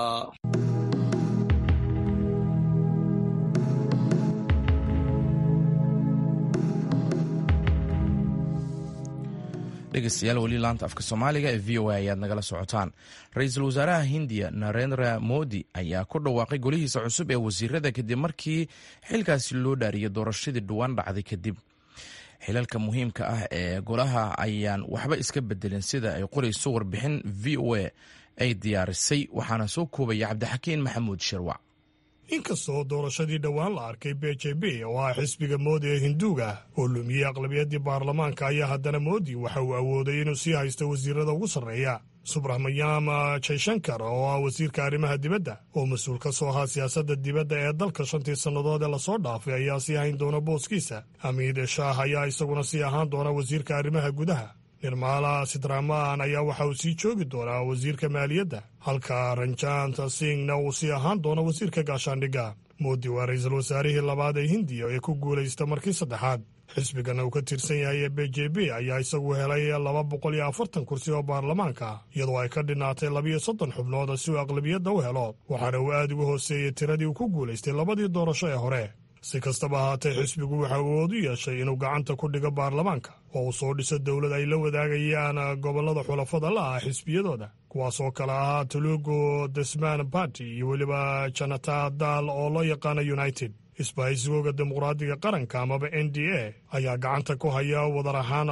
dhegeystayaal weli laanta afka soomaaliga ee v o a ayaad nagala socotaan. ra-iisul wasaaraha hindiya narendra modi ayaa ku dhawaaqay golihiisa cusub ee wasiirada kadib markii xilkaasi loo dhaariyay doorashadii dhawaan dhacday kadib. xilalka muhiimka ah ee golaha ayaan waxba iska bedelin sida ay qorayso warbixin v o a ay diyaarisay, waxaana soo koobaya cabdixakiin maxamuud shirwac. inkastoo doorashadii dhowaan la arkay BJP oo ah xisbiga moodi ee hinduuga oo lumiyey aqlabiyadii baarlamaanka, ayaa haddana moodi waxa uu awooday inuu sii haysto wasiirada ugu sarreeya. subraxmanyam jayshankar oo ah wasiirka arrimaha dibadda oo mas-uul ka soo ahaa siyaasadda dibadda ee dalka 5 sannadood ee lasoo dhaafay ayaa sii hayn doona booskiisa. Hamiid shaah ayaa isaguna sii ahaan doona wasiirka arrimaha gudaha. nirmala sidramaan ayaa waxa uu sii joogi doonaa wasiirka maaliyadda, halka ranjanta singhna uu sii ahaan doono wasiirka gaashaandhigga. moodi waa ra-iisul wasaarihii labaad ee hindiya ee ku guulaysta markii saddexaad. xisbigana uu ka tirsan yahay ee BJP ayaa isagu helay 240 kursi oo baarlamaanka, iyadoo ay ka dhinaatay 32 xubnood si uu aqlabiyadda u helo, waxaana uu aad uga hooseeyey tiradii uu ku guulaystay labadii doorasho ee hore. si kastaba ahaatee xisbigu waxa uu awood u yeeshay inuu gacanta ku dhigo baarlamaanka oo uu soo dhiso dowlad ay la wadaagayaan gobollada xulafada la ah xisbiyadooda, kuwaasoo kale ahaa Telugu Desman Party iyo weliba Janata Dal oo loo yaqaano United. isbahaysigooga dimuqraadiga qaranka amaba NDA ayaa gacanta ku haya wadar ahaan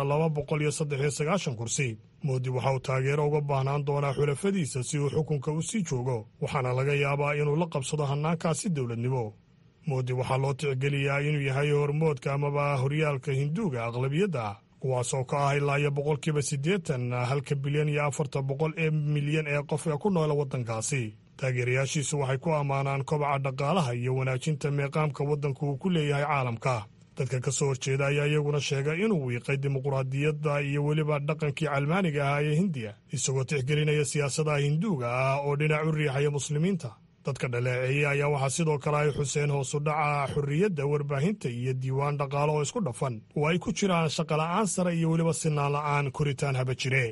293 kursi. moodi waxa uu taageero uga baahnaan doonaa xulafadiisa si uu xukunka u sii joogo, waxaana laga yaabaa inuu la qabsado hannaankaasi dowladnimo. moodi waxaa loo tixgeliyaa inuu yahay hormoodka amaba horyaalka hinduuga aqlabiyadda, kuwaasoo ka ah ilaa 80% 1 bilyan iyo 400 milyan ee qof ee ku noola waddankaasi. taageerayaashiisu waxay ku ammaanaan kobaca dhaqaalaha iyo wanaajinta meeqaamka waddanku uu ku leeyahay caalamka. dadka ka soo horjeeda ayaa iyaguna sheegay inuu wiiqay dimuqraadiyadda iyo weliba dhaqankii calmaaniga ahaa ee hindiya, isagoo tixgelinaya siyaasadaha hinduuga ah oo dhinac u riixaya muslimiinta. dadka dhaleeceeyey ayaa waxaa sidoo kale ay xuseen hoos u dhaca xorriyadda warbaahinta iyo diiwaan dhaqaale oo isku dhafan, oo ay ku jiraan shaqola'aan sare iyo weliba sinaan la'aan koritaan haba jire.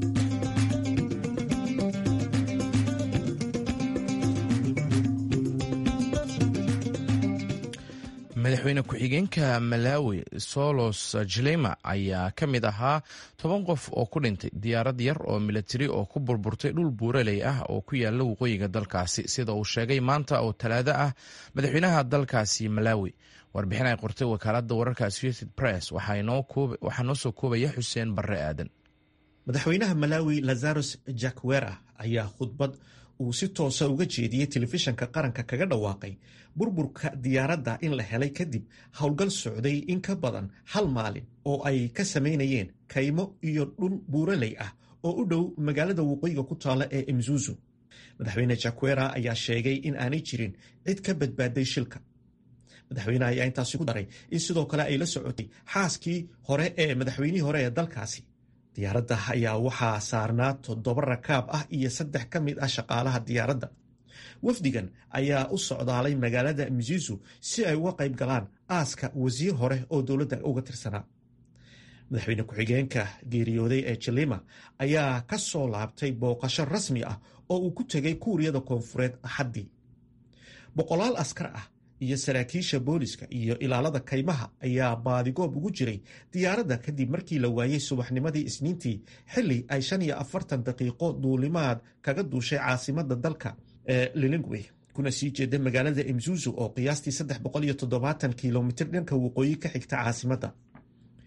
madaxweyne ku-xigeenka Malawi Solos Chilema ayaa ka mid ahaa 10 qof oo ku dhintay diyaarad yar oo militari oo ku burburtay dhul buuraley ah oo ku yaala waqooyiga dalkaasi, sida uu sheegay maanta oo Talaado ah madaxweynaha dalkaasi Malawi. warbixin ay qortay wakaaladda wararka Associated Press waxaa noo soo koobaya Xuseen Barre Aadan. madaxweynaha Malawi Lazarus Chakwera ayaa khudbad uu si toosa uga jeediyey telefishanka qaranka kaga dhawaaqay burburka diyaaradda in la helay kadib howlgal socday in ka badan 1 maalin oo ay ka samaynayeen kaymo iyo dhul buuraley ah oo u dhow magaalada waqooyiga ku taala ee Mzuzu. madaxweyne Chakwera ayaa sheegay in aanay jirin cid ka badbaaday shilka. madaxweynaha ayaa intaasi ku daray in sidoo kale ay la socotay xaaskii hore ee madaxweynihii hore ee dalkaasi. diyaaradda ayaa waxaa saarnaa 7 rakaab ah iyo 3 ka mid ah shaqaalaha diyaaradda. wafdigan ayaa u socdaalay magaalada Mzuzu si ay uga qayb galaan aaska wasiir hore oo dowladda uga tirsanaa. madaxweyne ku-xigeenka geeriyooday ee Chilema ayaa ka soo laabtay booqasho rasmi ah oo uu ku tegay Kuuriyada Koonfureed Axaddii. boqolaal askar ah iyo saraakiisha booliska iyo ilaalada kaymaha ayaa baadigoob ugu jiray diyaaradda kadib markii la waayey subaxnimadii Isniintii xilli ay 45 daqiiqo duulimaad kaga duushay caasimadda dalka ee Lilongwe kuna sii jeeda magaalada Mzuzu oo qiyaastii 370 kilomitir dhanka waqooyi ka xigta caasimadda.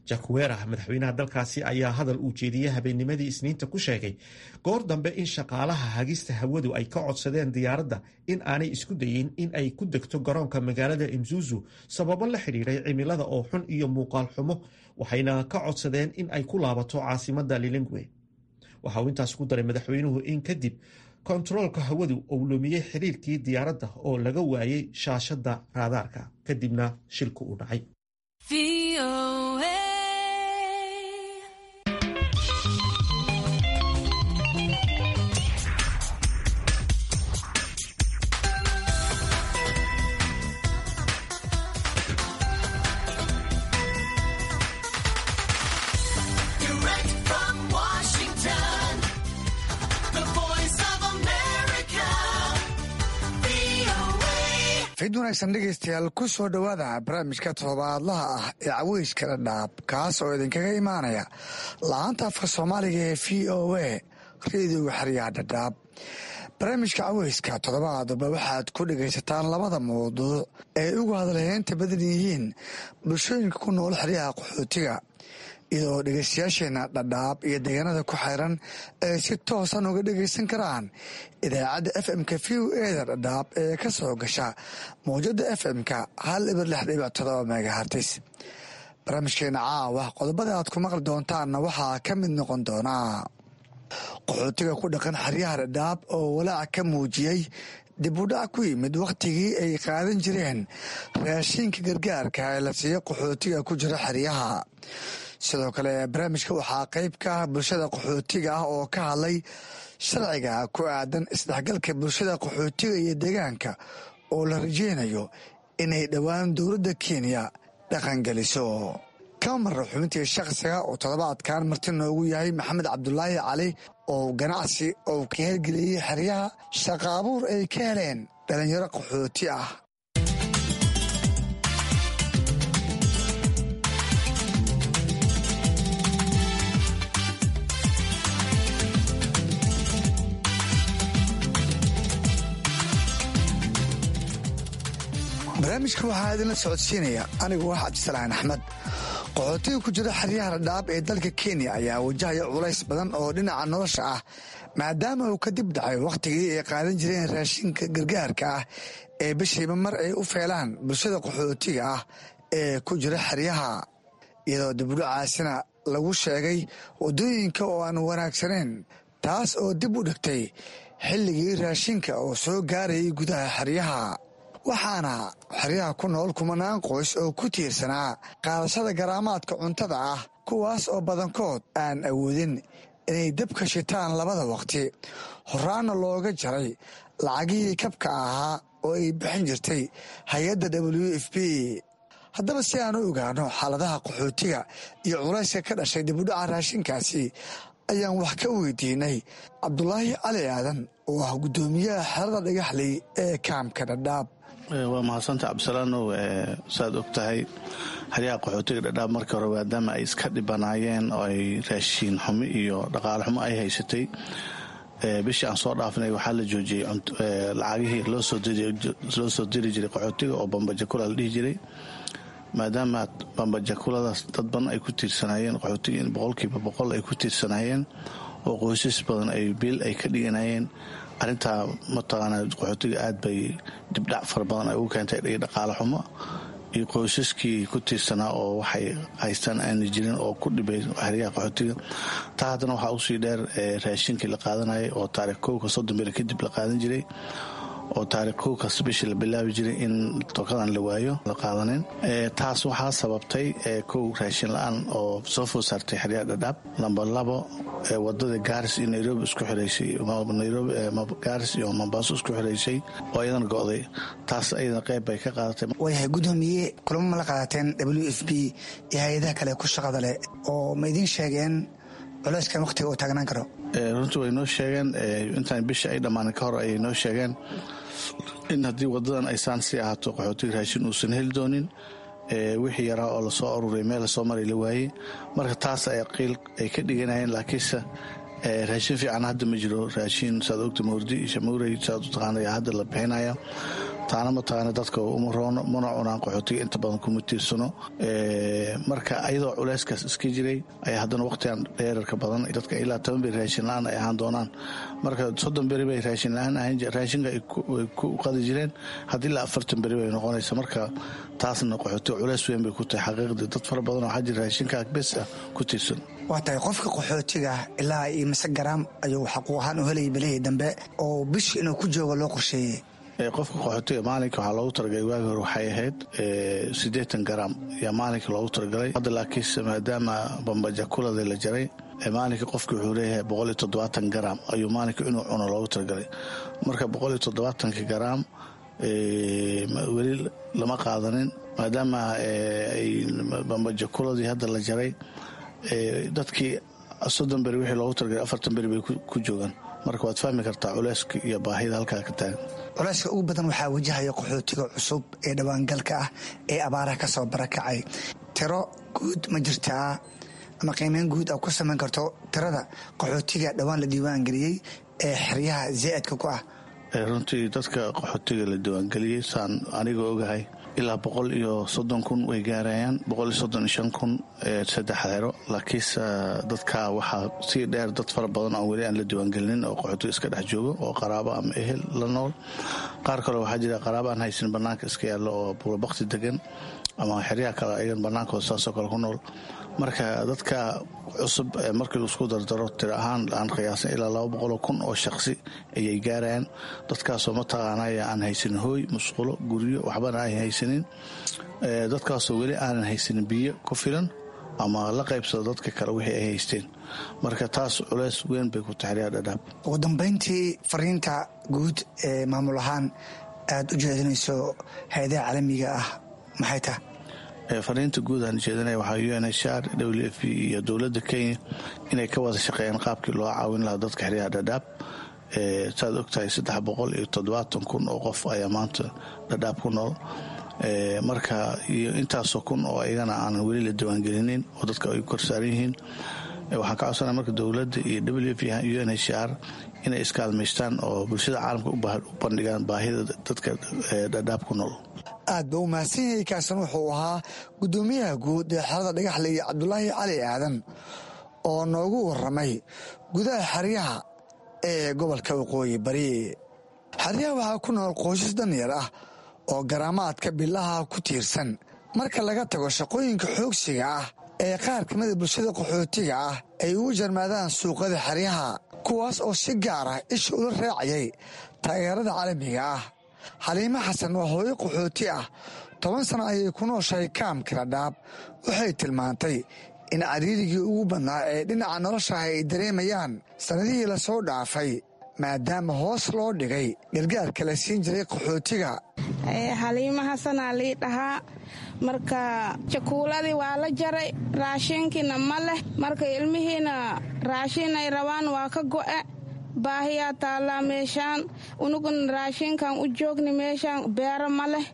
jakwera madaxweynaha dalkaasi ayaa hadal uu jeediyey habeennimadii isniinta ku sheegay goor dambe in shaqaalaha hagista hawadu ay ka codsadeen diyaaradda in aanay isku dayin in ay ku degto garoonka magaalada imzuzu sababo la xidhiiray cimilada oo xun iyo muuqaal xumo waxayna ka codsadeen in ay ku laabato caasimadda lilingwe waxa uu intaas ku daray madaxweynuhu in kadib kontaroolka hawadu uu lumiyey xiriirkii diyaaradda oo laga waayey shaashadda raadaarka kadibna shilku uu dhacay. fid wanaagsan dhegaystayaal ku soo dhowaada barnaamijka toddobaadlaha ah ee caweyska dhadhaab kaas oo idinkaga imaanaya la-aanta afka soomaaliga ee v o a reediga xeryaha dhadhaab barnaamijka caweyska toddobaadba waxaad ku dhegaysataan labada mawduuc ee ugu hadalheynta badan yihiin bulshooyinka ku nool xeryaha qaxootiga iyadoo dhegaystayaasheenna dhadhaab iyo deegaanada ku xeyran ay si toosan uga dhegaysan karaan idaacadda fm-ka v o eda dhadhaab ee ka soo gasha mawjada fm-ka 106.7 megahartis barnaamijkeena caawa qodobada aad ku maqli doontaanna waxaa ka mid noqon doonaa qaxootiga ku dhaqan xeryaha dhadhaab oo walaac ka muujiyey dib u dhac ku yimid wakhtigii ay qaadan jireen raashinka gargaarka ee la siiyo qaxootiga ku jira xeryaha sidoo kale barnaamijka waxaa qayb ka ah bulshada qaxootiga ah oo ka hadlay sharciga ku aadan isdhexgalka bulshada qaxootiga iyo deegaanka oo la rajeynayo inay dhowaan dowladda kenya dhaqangeliso kama marra xubintii shakhsiga oo toddobaadkan marti noogu yahay maxamed cabdulaahi cali oo ganacsi oo ka hirgeliyey xeryaha shaqa abuur ay ka heleen dhalinyaro qaxooti ah barnaamijka waxaa idinla socodsiinaya anigu ah cabdisalaan axmed qaxootiga ku jira xeryaha dhadhaab ee dalka kenya ayaa wajahaya culays badan oo dhinaca nolosha ah maadaama uu kadib dhacay wakhtigii ay qaadan jireen raashinka gargaarka ah ee bishiiba mar ay u feelaan bulshada qaxootiga ah ee ku jira xeryaha iyadoo dibudhacaasina lagu sheegay waddooyinka oo aan wanaagsanayn taas oo dib u dhigtay xilligii raashinka oo soo gaarayay gudaha xeryaha waxaana xeryaha ku nool kumanaan qoys oo ku tiirsanaa qaadashada garaamaadka cuntada ah kuwaas oo badankood aan awoodin inay dabka shitaan labada waqti horaanna looga jaray lacagihii kabka ahaa oo ay bixin jirtay hay-adda w f b haddaba si aan u ogaano xaaladaha qaxootiga iyo culayska ka dhashay dibudhaca raashinkaasi ayaan wax ka weydiinay cabdulaahi cali aadan oo ah guddoomiyaha xerada dhagaxley ee kaamka dhadhaab waa mahadsanta cabdisalaanow saad og tahay xeryaha qaxootiga dhadhaab markii hore maadaama ay iska dhibanaayeen oo ay raashiin xumo iyo dhaqaale xumo ay haysatay bishii aan soo dhaafnay waxaa la joojiyey lacagihii loo soo diri jiray qaxootiga oo bambajakula la dhihi jiray maadaama bambajakuladaas dad badan ay ku tiirsanaayeen qaxootiga in 100% ay ku tiirsanaayeen oo qoysas badan ay bil ay ka dhiganayeen arrintaa mataqaanaa qaxootiga aad bay dibdhac fara badan ay ugu keentay dhaqaale xumo iyo qoysaskii ku tiirsanaa oo waxay haystaan aana jirin oo ku dhibay xeryaha qaxootiga taa haddana waxaa usii dheer raashinkii la qaadanayay oo taarikh 1 bil kadib la qaadan jiray oo taarikh 1 bishii la bilaabi jiray in tokadan la waayo la qaadanin taas waxaa sababtay raashin la-aan oo soo food saartay xeryaha dhadhaab lambar 2 wadada gaaris iyo nairobi isku xiraysay gaaris iyo mombaaso isku xiraysay oo iyadana go'day taas ayadana qayb bay ka qaadatay waayahay guddoomiye kulamo ma la qaadateen w f b iyo hay-adaha kale ku shaqada leh oo ma idiin sheegeen culayskan wakhtiga uu taagnaan karo runtii way noo sheegeen intaan bisha ay dhammaanin ka hor ayay noo sheegeen in haddii wadadan ay saan sii ahaato qaxootiga raashin uusan heli doonin wixii yaraa oo lasoo aruuray meel lasoo maray la waayey marka taas ay qiil ay ka dhiganayeen laakiinse raashin fiican hadda ma jiro raashin saad ogta mawrdi iyo shamuurey saad u taqaanaya hadda la bixinaya taana mataqaana dadka uma roono mana cunaan qaxootiga inta badan kuma tiirsano marka ayadoo culeyskaas iska jiray ayaa haddana waqtigan dheerarka badan dadka ilaa 10 beri raashin la-aan ay ahaan doonaan marka 30 beri bay raashin la-aan ahayn raashinka ay ku qadi jireen haddii ilaa 40 beri bay noqonaysa marka taasna qaxootiga culeys weyn bay ku tahay xaqiiqdii dad fara badan oo xajir raashinka bes ah ku tiirsan waa tahay qofka qaxootiga ilaa iyo mise garaam ayuu xaquuq ahaan u helaya bilihii dambe oo bishii inuu ku joogo loo qorsheeyey qofka qaxootiga maalinka waxaa loogu talagalay waagi hore waxay ahayd 80 garaam yaa maalinka loogu talagalay hadda laakiinse maadaama bambajakulada la jaray maalinka qofki wuxuu leeyahay 170 garaam ayuu maalinka inuu cuno loogu talagalay marka 170 garaam weli lama qaadanin maadaama bambajakuladii hadda la jaray dadkii 30 beri wixii loogu talagalay 40 beri bay ku joogaan marka waad fahmi kartaa culeyska iyo baahida halkaa ka taagan culeyska ugu badan waxaa wajahaya qaxootiga cusub ee dhawaangalka ah ee abaaraha ka soo barakacay tiro guud ma jirtaa ama qiimeyn guud a ku samayn karto tirada qaxootiga dhowaan la diiwaangeliyey ee xeryaha zaa'idka ku ah runtii dadka qaxootiga la diiwaangeliyey saan aniga ogahay ilaa 130,000 way gaarayaan 135,000 saddex xero laakiinse dadka waxaa sii dheer dad fara badan oo weli aan la diiwaangelinin oo qaxootiga iska dhex joogo oo qaraabo ama ehel la nool qaar kale waxaa jira qaraabo aan haysan bannaanka iska yaallo oo buurabakti degan ama xeryaha kale ayagan bannaankooda saasoo kale ku nool marka dadka cusub markii laisku dardaro tir ahaan aan qiyaasan ilaa 200,000 oo shaqsi ayay gaarayaan dadkaasoo mataqaanaya aan haysanin hooy musqulo guryo waxbana ay haysanin dadkaasoo weli aanan haysanin biyo ku filan ama la qaybsado dadka kale wixii ay haysteen marka taas culeys weyn bay ku taxriyaa dhadhaab ugu dambayntii fariinta guud ee maamul ahaan aad u jeedinayso hay-adaha caalamiga ah maxay tahay fariinta guud aan jeedinaya waxaa UNHCR WFP iyo dowladda Kenya inay ka wada shaqeeyaan qaabkii loo caawin lahaa dadka xeryaha dhadhaab saad ogtahay 370,000 oo qof ayaa maanta dhadhaab ku nool marka iyo intaasoo kun oo ayagana aanan weli la diiwaangelinin oo dadka ay korsaaran yihiin waxaan ka codsanaa marka dowladda iyo WFP UNHCR inay iskaalmaystaan oo bulshada caalamka u bandhigaan baahida dadka dhadhaab ku nool aad ba u mahadsan yahay kaasan wuxuu ahaa guddoomiyaha guud ee xerada dhagaxle iyo cabdulaahi cali aadan oo noogu waramay gudaha xeryaha ee gobolka waqooyi bari xeryaha waxaa ku nool qoysas danyar ah oo garaamaadka bilaha ku tiirsan marka laga tago shaqooyinka xoogsiga ah ee qaar ka mida bulshada qaxootiga ah ay ugu jarmaadaan suuqada xeryaha kuwaas oo si gaar ah isha ula raacayay taageerada caalamiga ah xaliimo xasan waa hooyo qaxooti ah 10 sano ayay ku nooshahay kaamka dhadhaab waxay tilmaantay in cariirigii ugu badnaa ee dhinaca noloshaah ay dareemayaan sannadihii la soo dhaafay maadaama hoos loo dhigay gargaarka la siin jiray qaxootiga xaliimo xasanaa lii dhahaa marka jakuuladii waa la jaray raashinkiina ma leh marka ilmihiina raashin ay rabaan waa ka go'e baahiyaa taallaa meeshaan unugun raashinkan u joogni meeshaan beero ma leh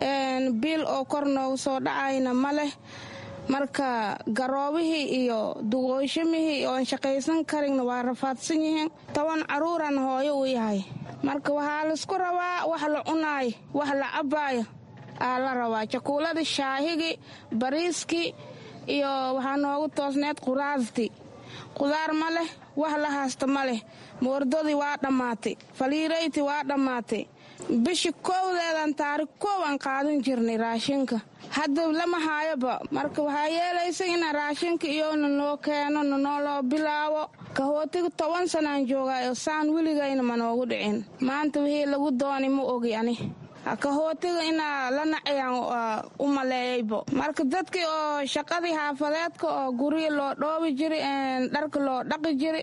biil oo kor noogu soo dhacayna ma leh marka garoobihii iyo duqooshimihii oon shaqaysan karinna waa rafaadsan yihiin 10 caruuran hooyo u yahay marka waxaa laisku rabaa wax la cunaayo wax la cabbaayo aa la rabaa jakuuladii shaahigii bariiskii iyo waxaa noogu toosneed quraastii qudaar ma leh wax la haasta ma leh moordadii waa dhammaatay faliirayti waa dhammaatay bishii 1 taariikh 1 aan qaadan jirnay raashinka hadda lama haayoba marka waxaa yeelaysa inaa raashinka iyona noo keeno naloo bilaabo kahootiga 10 sanaan joogaayo saan weligayna ma noogu dhicin maanta wixii lagu doonay ma ogi ani kahootiga inaa la nacayaan u maleeyaybo marka dadkii oo shaqadii xaafadeedka oo guryo loo dhoobi jiri dharka loo dhaqi jiri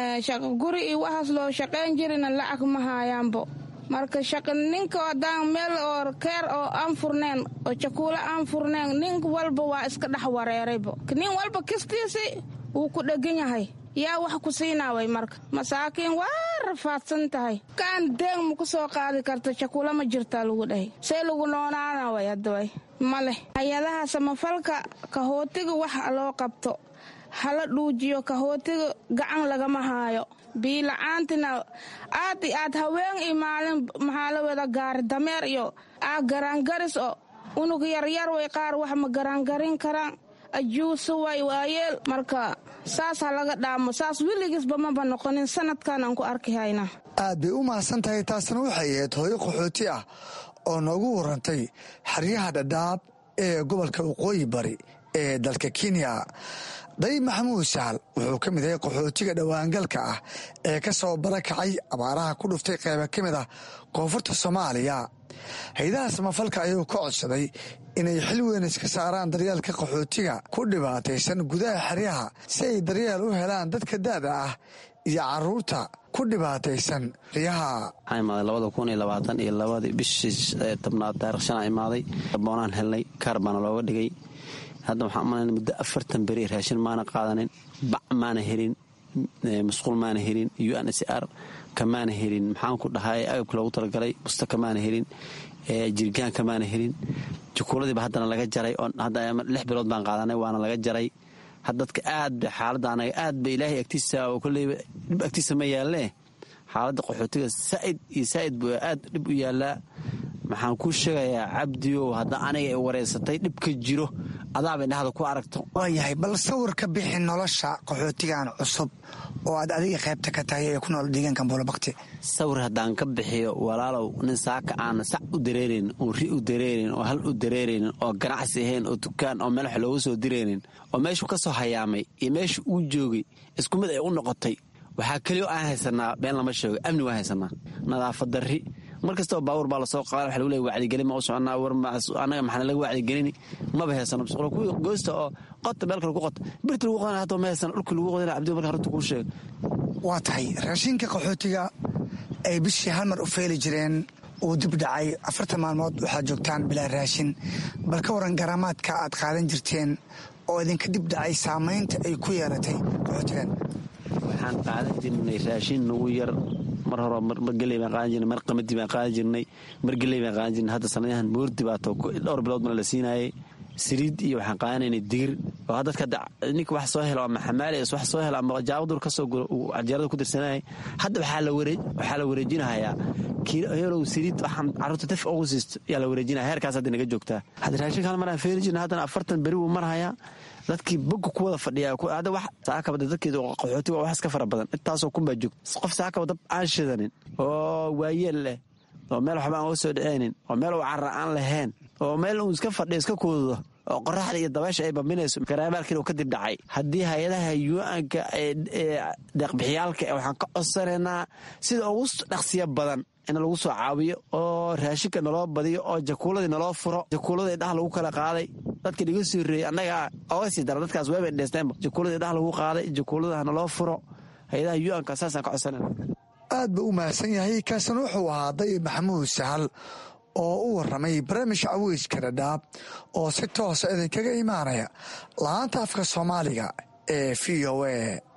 guri iyo waxaas loo shaqayn jirina lacag ma haayaanbo marka ninka haddaan meel oo keer oo aan furneen oo jakuulo aan furneen nin walba waa iska dhex wareeraybo nin walba kistiisi wuu ku dhegan yahay yaa wax ku siinaaway marka masaakiin waa rafaadsan tahay kaan deeg ma ku soo qaadi karta jakuulo ma jirtaa lagu dhahay see lagu noonaanaway haddaway ma leh hay-adaha samafalka kahootiga wax loo qabto hala dhuujiyo kahootiga gacan lagama haayo biila-aantina aad iyo aad haween iyo maalin maxaa la wada gaari dameer iyo garaangaris oo unug yaryar way qaar wax ma garaangarin karaan ajuusu way waayeel marka saas ha laga dhaamo saas weligiisba maba noqonin sanadkan aan ku arki hayna aad bay u mahadsan tahay. taasna waxay ahayd hooyo qaxooti ah oo noogu warantay xeryaha dhadhaab ee gobolka waqooyi bari ee dalka Kenya. Dayib Maxamuud Sahal wuxuu ka mid yahay qaxootiga dhowaangalka ah ee ka soo barakacay abaaraha ku dhuftay qaybo ka mid ah koonfurta Soomaaliya. hay'adaha samafalka ayuu ka codsaday inay xil weyn iska saaraan daryeelka qaxootiga ku dhibaataysan gudaha xeryaha si ay daryeel u helaan dadka da'da ah iyo carruurta ku dhibaataysan xeryaha. waxaa imaaday 2022 bishii tobnaad taariikh 5 imaaday boonaan helnay kaar baana looga dhigay. hadda waxaan umaleynaa muddo 40 beri raashin maana qaadanin, bac maana helin, masquul maana helin, UNHCR kamaana helin, maxaan ku dhahay agabka loogu talagalay busta kamaana helin, jirgaan kamaana helin. jukuuladiiba haddana laga jaray oo hadda 6 bilood baan qaadanay waana laga jaray. hadda dadka aad bay xaaladda anaga aad bay ilaahay agtiisa oo kolleyba dhib agtiisa ma yaalle xaaladda qaxootiga saa'id buu aad dhib u yaallaa. maxaan kuu sheegayaa cabdiyow hadda aniga ay wareysatay dhibka jiro adaabay dhahda ku aragto. waayahay bal sawirka bixi nolosha qaxootigan cusub oo aad adiga qaybta ka tahay ee ku nool deegaanka Buulabakti. sawir haddaan ka bixiyo walaalow nin saaka aan sac u dareerin oo ri u dareerin oo hal u dareerin oo ganacsi ahayn oo dukaan oo meel wax loogu soo direerin oo meeshu ka soo hayaamay iyo meeshu uu joogay isku mid ay u noqotay. waxaa kaliya aan haysanaa been lama sheego amni waa haysanaa nadaafad darri markasta oo baawur baa la soo qaaday waxa lagu leeyahay wacdigelin ma u soconaa war anaga maxaa laga wacdigelin maba heesano bisqolo ku goosta oo qota meel kale ku qota birta lagu qodana hadda ma heesano dhulka lagu qodana cabdi marka horta ku sheeg. waa tahay raashinka qaxootiga ay bishii hal mar u feeli jireen uu dib dhacay 40 maalmood waxaad joogtaan bilaa raashin bal ka waran garaamaadka aad qaadan jirteen oo idinka dib dhacay saamaynta ay ku yeelatay qaxootigan. waxaan qaadan jirnay raashin nagu yar mar hore mar galey baan qaadan jirnay mar qamadi baan qaadan jirnay mar galey baan qaadan jirnay. hadda sanadahan moordi baa dhowr bilood mana la siinaayay saliid iyo waxaan qaadanaynay digir oo dadka ninka wax soo helo ama xamaali wax soo helo ama jaabadur ka soo guro cajeerada ku dirsanay. hadda waxaa la wareejinayaa kiilo saliid waxaan carruurta daf ugu siisto yaa la wareejinaya heerkaas hadda naga joogtaa. hadda raashinka hal mar aan feeri jirnay haddana 40 beri wuu marhayaa dadkii bogga ku wada fadhiya hadda wax saakaba dadkeedu qaxootiga wax iska fara badan intaasoo kunbaa joogta qof saakaba dab aan shidanin oo waayeel leh oo meel waxba aan uga soo dhaceynin oo meel uu carra aan lahayn oo meel uu iska fadhiyo iska koodo oo qoraxda iyo dabaysha ay bambinayso garaamaalkiina uu ka dib dhacay. haddii hay-adaha UN-ka deeqbixiyaalka waxaan ka codsanaynaa sida ugu dhaqsiya badan in lagu soo caawiyo oo raashinka naloo badiyo oo jakuuladii naloo furo. jakuuladii dhaha lagu kala qaaday dadka dhiga soo reeyay annaga oga sii dara dadkaas weeba dheestemba jakuuladii dhaha lagu qaaday jakuuladaha naloo furo hay-adaha UN-ka saasaan ka codsanayna. aad buu u mahadsan yahay. kaasina wuxuu ahaa Dayib Maxamuud Sahal oo u warramay barnaamijka caweyska dhadhaab oo si toosa idinkaga imaanaya laanta afka Soomaaliga ee VOA.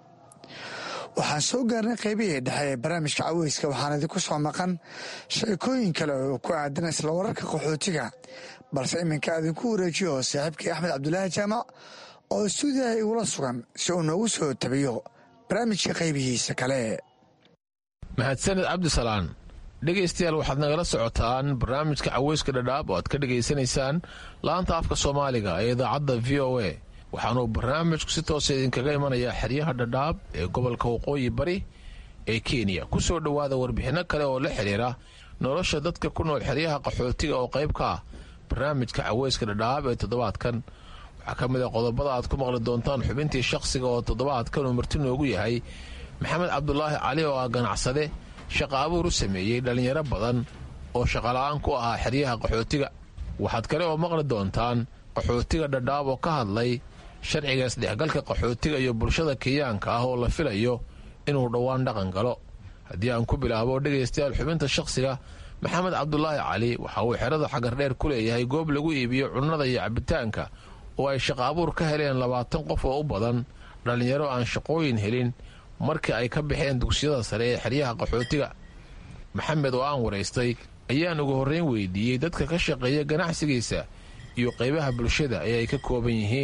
waxaan soo gaarnay qaybihii dhexe ee barnaamijka caweyska waxaan idinku soo maqan sheekooyin kale oo ku aadan isla wararka qaxootiga balse iminka idinku wareejiyo saaxiibkii Axmed Cabdulaahi Jaamac oo istuudiyaha igula sugan si uu noogu soo tabiyo barnaamijka qaybihiisa kale. mahadsaned cabdisalaan. dhegaystayaal waxaad nagala socotaan barnaamijka caweyska dhadhaab oo aad ka dhegaysanaysaan laanta afka soomaaliga ee idaacadda VOA. waxaanuu barnaamijku si toosa idinkaga imanayaa xeryaha dhadhaab ee gobolka waqooyi bari ee Kenya. ku soo dhowaada warbixinno kale oo la xidhiira nolosha dadka ku nool xeryaha qaxootiga oo qayb ka ah barnaamijka caweyska dhadhaab ee toddobaadkan. waxaa ka mid a qodobada aad ku maqli doontaan xubintii shakhsiga oo toddobaadkan uu marti noogu yahay maxamed cabdulaahi cali oo ah ganacsade shaqa abuur u sameeyey dhallinyaro badan oo shaqala'aan ku ahaa xeryaha qaxootiga. waxaad kale oo maqli doontaan qaxootiga dhadhaab oo ka hadlay sharciga isdhexgalka qaxootiga iyo bulshada Kenyaanka ah oo la filayo inuu dhowaan dhaqan galo. haddii aan ku bilaabo dhegaystayaal xubinta shakhsiga, maxamed cabdulaahi cali waxa uu xerada xagardheer ku leeyahay goob lagu iibiyo cunnada iyo cabitaanka oo ay shaqa abuur ka heleen 20 qof oo u badan dhallinyaro aan shaqooyin helin markii ay ka baxeen dugsiyada sare ee xeryaha qaxootiga. maxamed oo aan waraystay ayaan ugu horrayn weydiiyey dadka ka shaqeeya ganacsigiisa iyo qaybaha bulshada ee ay ka kooban yihiin.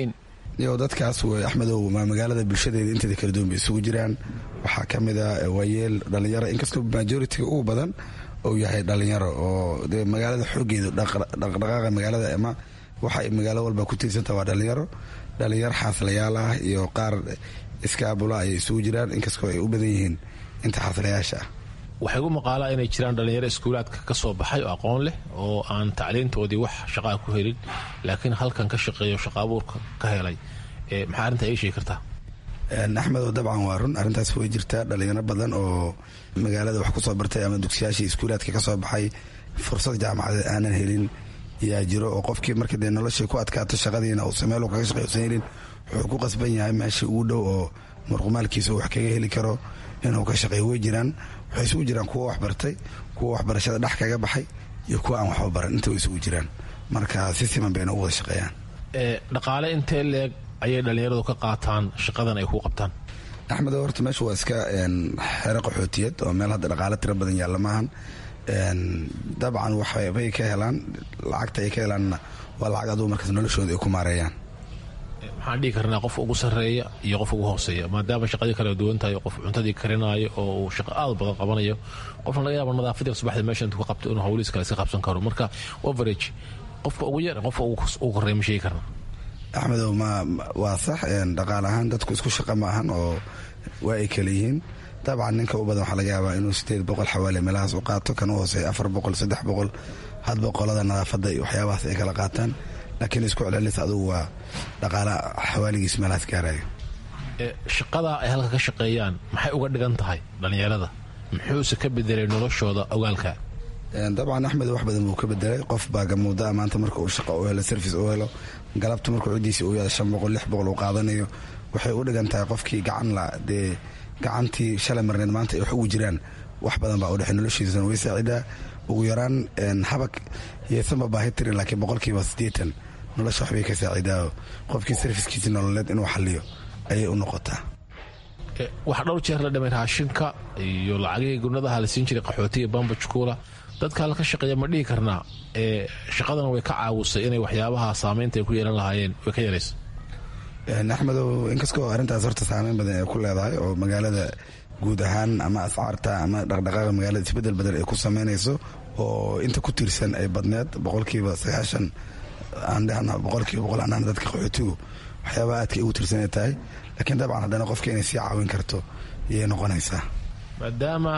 iyo dadkaas way axmedow magaalada bulshadeeda inteeda kala duwan bay isugu jiraan. waxaa ka mid a waayeel dhalinyaro, inkastoo majoritiga ugu badan uu yahay dhalinyaro oo dee magaalada xoogeeda dhaqdhaqaaqa magaalada ama waxa magaalo walba ku tiirsanta waa dhalinyaro xaaslayaal ah iyo qaar iskaabula ay isugu jiraan, inkastoo ay u badan yihiin inta xaaslayaasha ah. waxay ugu maqaalaa inay jiraan dhalinyaro iskuulaadka ka soo baxay oo aqoon leh oo aan tacliintoodii wax shaqaa ku helin, laakiin halkan ka shaqeeyo shaqa abuurka ka helay. maxaa arrintaa ii sheegi kartaa? axmedow dabcan waa run, arrintaas way jirtaa. dhalinyaro badan oo magaalada wax ku soo bartay ama dugsiyaashii iskuulaadka ka soo baxay fursad jaamacadeed aanan helin yaa jiro, oo qofkii marka dee noloshii ku adkaato shaqadiina uusa meel kaga shaqeysan helin wuxuu ku qasban yahay meeshii ugu dhow oo murqumaalkiisa wax kaga heli karo inuu ka shaqeeyo. way jiraan, waxay isugu jiraan kuwa waxbartay, kuwa waxbarashada dhex kaga baxay iyo kuwa aan waxba baran, inta way isugu jiraan. marka si siman bayna u wada shaqeeyaan. dhaqaale intee leeg ayay dhalinyaradu ka qaataan shaqadan ay ku qabtaan? axmedo horta meesha waa iska xero qaxootiyad oo meel hadda dhaqaale tiro badan yaalla maahan. dabcan waxbay ka helaan, lacagta ay ka helaanna waa lacag aduu markaas noloshooda ay ku maareeyaan. maxaan dhihi karnaa qof ugu sarreeya iyo qof ugu hooseeya, maadaama shaqadii kala duwan tahay, qof cuntadii karinaayo oo uu shaqo aad badan qabanayo, qofna laga yaaba nadaafadii subaxdii meesha intuu ka qabto inuu hawliis kale iska qabsan karo. marka average qofka ugu yar qofka ugu korreeya ma sheegi karna? axmedow waa sax, dhaqaal ahaan dadku isku shaqa ma ahan oo waa ay kala yihiin. dabcan ninka u badan waxaa laga yaabaa inuu 800 xawaali meelahaas u qaato, kan u hooseeya 400 300 hadba qolada nadaafadda iyo waxyaabahaas ay kala qaataan, laakiin isku celcelis adugu waa dhaqaala xawaaligiis meelahaas gaaraya. shaqada ay halka ka shaqeeyaan maxay uga dhigan tahay dhalinyarada? muxuuse ka bedelay noloshooda ogaalka? dabcan axmed wax badan buu ka bedelay. qof baa gamuuda maanta marka uu shaqo u helo, service u helo, galabta markuu cidiisa uu yaado 500 600 uu qaadanayo, waxay u dhigan tahay qofkii dee gacantii shalay marneed maanta ay wax ugu jiraan wax badan baa u dhexey noloshiisana way saacidaa. ugu yaraan habag yeesanba baahi tirin, laakiin 80% nolosha waxbay ka saacidaa. qofkii servicekiisi nololeed inuu xaliyo ayay u noqotaa. waxaa dhowr jeer la dhamay raashinka iyo lacagihii gurnadaha la siin jiray qaxootiga bambajukuula. dadka halka shaqeeya ma dhihi karnaa shaqadana way ka caawisay inay waxyaabaha saamaynta ay ku yeelan lahaayeen way ka yaraysa? axmedow inkastoo arrintaas horta saameyn badan ay ku leedahay oo magaalada guud ahaan ama ascaarta ama dhaqdhaqaaqa magaalada isbedel badan ay ku samaynayso, oo inta ku tiirsan ay badneed 90% aan dhehna 100% anaan dadka qaxootigu waxyaabaha aadka ugu tiirsanay tahay. laakiin dabcan haddana qofka inay sii caawin karto iyay noqonaysaa. maadaama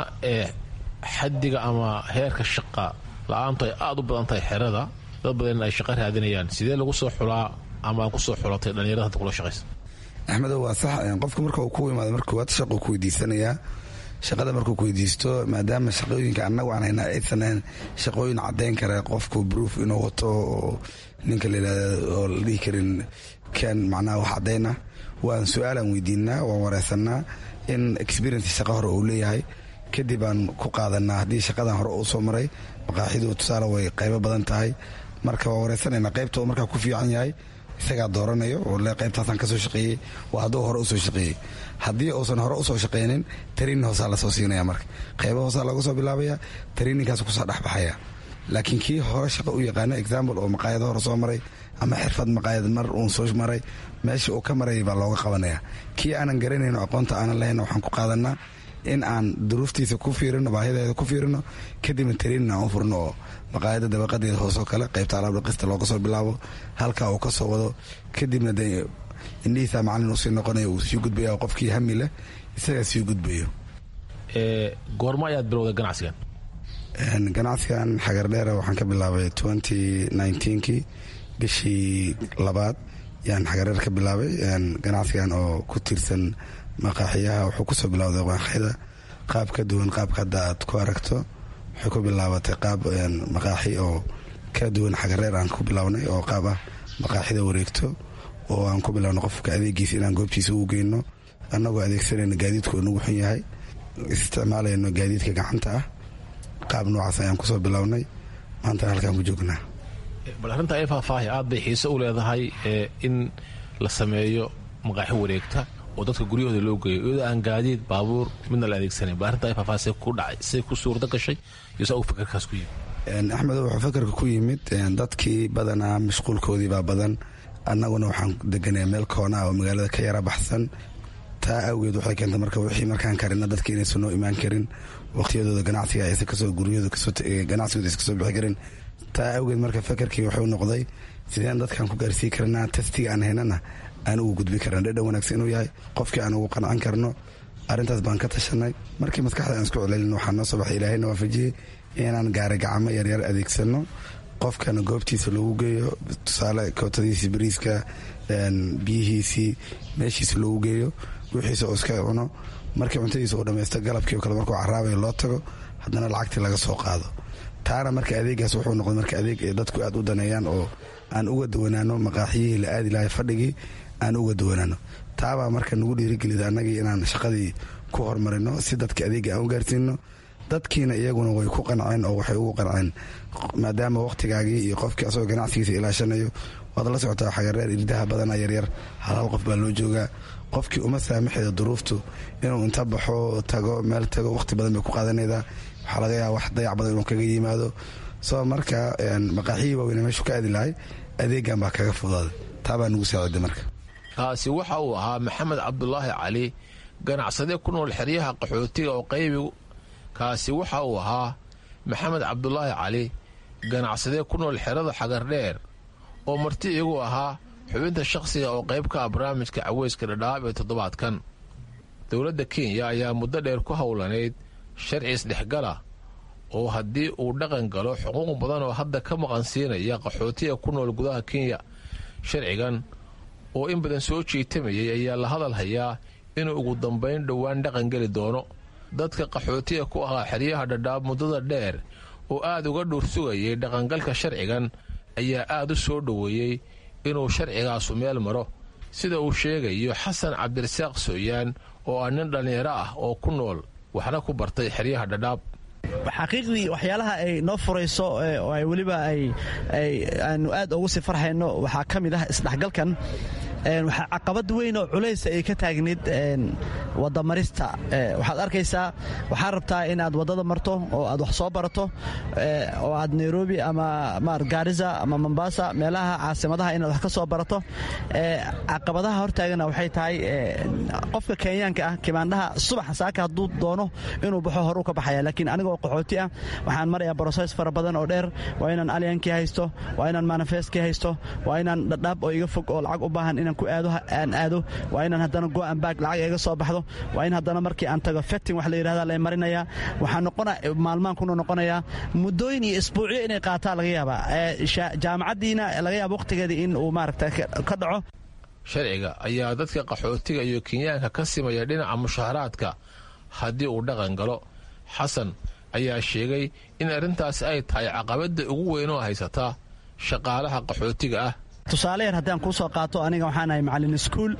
xaddiga ama heerka shaqa la-aantu ay aada u badan tahay xerada, dad badan ay shaqo raadinayaan, sidee lagu soo xulaa ama ku soo xulatay dhalinyarada hadda kula shaqaysa? axmedow waa sax, qofka marka uu ku imaado marka koowaad shaquu ku weydiisanayaa. shaqada markuu ku weydiisto, maadaama shaqooyinka annagu aan haynaa aysan ahayn shaqooyin caddayn kara qofku proof inuu wato oo ninka la yidhahdo oo la dhihi karin kan macnaha wax caddayna, waan su-aalaan weydiinaa, waan wareysanaa in experience shaqa hore uu leeyahay. kadib aan ku qaadanaa haddii shaqadan hore uu soo maray. maqaaxidu tusaale way qaybo badan tahay, marka waan wareysanaynaa qaybta uu markaa ku fiican yahay, isagaa dooranayo oo le qaybtaasaan ka soo shaqeeyey, waa hadduu hore usoo shaqeeyey. haddii uusan hore usoo shaqeynin, training hoosaa lasoo siinaya. marka qaybo hoosaa laga soo bilaabaya, traininkaas kusoo dhexbaxaya. laakiin kii hore shaqo u yaqaana example oo maqaayado hore soo maray ama xirfad maqaayad mar uun soo maray, meesha uu ka marayay baa looga qabanaya. kii aanan garanayno aqoonta aanan lahayn waxaan ku qaadanaa in aan duruuftiisa ku fiirino, baahideeda ku fiirino, kadibna training aan u furno oo maqaayada dabaqadeeda hoosoo kale qaybta alaab dhaqista looga soo bilaabo, halkaa uu ka soo wado, kadibna dee indhihiisa macalin usii noqonayo, uu sii gudbaya. qofkii hami leh isagaa sii gudbayo. goormo ayaad bilowday ganacsigan? ganacsigan xagardheera waxaan ka bilaabay 2019kii bishii 2 yaan xagardheer ka bilaabay. ganacsigan oo ku tiirsan maqaaxiyaha wuxuu kusoo bilowday maqaaxida qaab ka duwan qaabka hadda aad ku aragto. waxay ku bilaabatay qaab maqaaxi oo ka duwan xagardheer aan ku bilownay, oo qaab ah maqaaxida wareegto, oo aan ku bilowno qofka adeegiisa inaan goobtiisa ugu geyno, annagoo adeegsanayno gaadiidku nagu xun yahay, isticmaalayno gaadiidka gacanta ah. qaab noocaas ayaan kusoo bilownay, maantana halkaan ku joognaa. bal arrinta ay faahfaahi aad bay xiise u leedahay in la sameeyo maqaaxi wareegta oo dadka guryahooda loo geeyo iyadoo aan gaadiid baabuur midna la adeegsanayn. bal arrinta ay faahfaahi see ku dhacay, see ku suurta gashay iyo saa uu fakarkaas ku yimid? axmedo wuxuu fakarka ku yimid dadkii badanaa mashquulkoodii baa badan, annaguna waxaan deganaya meel koona oo magaalada ka yara baxsan. taa awgeed waxay keentay marka wixii markaan karina dadka inaysan noo imaan karin, waqtiyadooda ganacsiga aysan kasoo guryahooda ganacsigooda aysan kasoo bixi karin. taa awgeed marka fakarkii wuxuu noqday sideen dadkaan ku gaarsii karnaa testiga aan haynana aan ugu gudbi karna dhadhan wanaagsan inuu yahay, qofkii aan ugu qancan karno. arrintaas baan ka tashanay. markii maskaxda aan isku celcelin waxaa noo soo baxay ilaahayna waafajiyey inaan gaari gacamo yaryar adeegsano, qofkana goobtiisa loogu geeyo, tusaale kootadiisii bariiska, biyihiisii meeshiisa loogu geeyo, wixiisa oo iska cuno. markii cuntadiisa uu dhammaysto galabkii oo kale markuu caraabayo loo tago, haddana lacagtii laga soo qaado. taana marka adeegaas wuxuu noqday marka adeeg ay dadku aad u daneeyaan oo aan uga duwanaano maqaaxiyihii la aadi lahay fadhigii aan uga duwanaano. taabaa marka nagu dhiirigelida annagii inaan shaqadii ku horumarino si dadka adeega aan u gaarsiino. dadkiina iyaguna way ku qanceen oo waxay ugu qanceen maadaama waqtigaagii iyo qofkii asagoo ganacsigiisa ilaashanayo. waad la socotaa xagareer irdaha badana yaryar, hal qof baa loo joogaa. qofkii uma saamaxeeda duruuftu inuu inta baxo tago meel tago, waqti badan bay ku qaadanaydaa. waxaa laga yaaba wax dayac badan inuu kaga yimaado. soo marka maqaaxiyii waaweyne meeshuu ka aadi lahay adeegan baa kaga fudaaday. taabaa nagu saaciday marka. kaasi waxa uu ahaa maxamed cabdulaahi cali, ganacsade ku nool xeryaha qaxootiga oo qaybigu. kaasi waxa uu ahaa maxamed cabdulaahi cali, ganacsade ku nool xerada xagardheer oo marti iyagu ahaa xubinta shakhsiga oo qayb ka ah barnaamijka caweyska dhadhaab ee toddobaadkan. dowladda kenya ayaa muddo dheer ku howlanayd sharci isdhexgala oo haddii uu dhaqan galo xuquuq badan oo hadda ka maqan siinaya qaxootiga ku nool gudaha kenya. sharcigan oo in badan soo jiitamayay ayaa la hadal hayaa inuu ugu dambayn dhowaan dhaqan geli doono. dadka qaxootiga ku ahaa xeryaha dhadhaab muddada dheer oo aad uga dhuur sugayay dhaqangalka sharcigan ayaa aad u soo dhoweeyey inuu sharcigaasu meel maro, sida uu sheegayo xasan cabdirasaaq sooyaan oo ah nin dhallinyaro ah oo ku nool waxna ku bartay xeryaha dhadhaab. xaqiiqdii waxyaalaha ay noo furayso oo ay weliba aanu aad ugu sii farxayno waxaa ka mid ah isdhexgalkan. waxaa caqabad weyn oo culays ay ka taagneyd wadamarista. waxaad arkaysaa, waxaa rabtaa inaad wadada marto oo aad wax soo barato oo aad nairobi ama gaarisa ama mombasa meelaha caasimadaha inaad wax ka soo barato. caqabadaha hortaagana waxay tahay qofka kenyaanka ah kimaandhaha subaxa saaka hadduu doono inuu baxo horuu ka baxaya, laakiin anigoo qaxooti ah waxaan marayaa broses fara badan oo dheer. waa inaan alyankii haysto, waa inaan manifestkii haysto, waa inaan dhadhaab oo iga fog oo lacag u baahan inaan ku aado, waa inaan haddana go'an baag lacag iga soo baxdo, waa in haddana markii aan tago fetting wax la yidhahda la marinayaa. waxaa maalmaan kuna noqonayaa muddooyin iyo isbuucyo inay qaataa laga yaabaa. jaamacaddiina laga yaaba waqtigeedii in uu maaragta ka dhaco. sharciga ayaa dadka qaxootiga iyo kenyaanka ka simaya dhinaca mushaharaadka haddii uu dhaqan galo. xasan ayaa sheegay in arrintaasi ay tahay caqabadda ugu weyn oo haysata shaqaalaha qaxootiga ah. tusaale yar haddaan kuu soo qaato, aniga waxaan ahay macallin iskuul.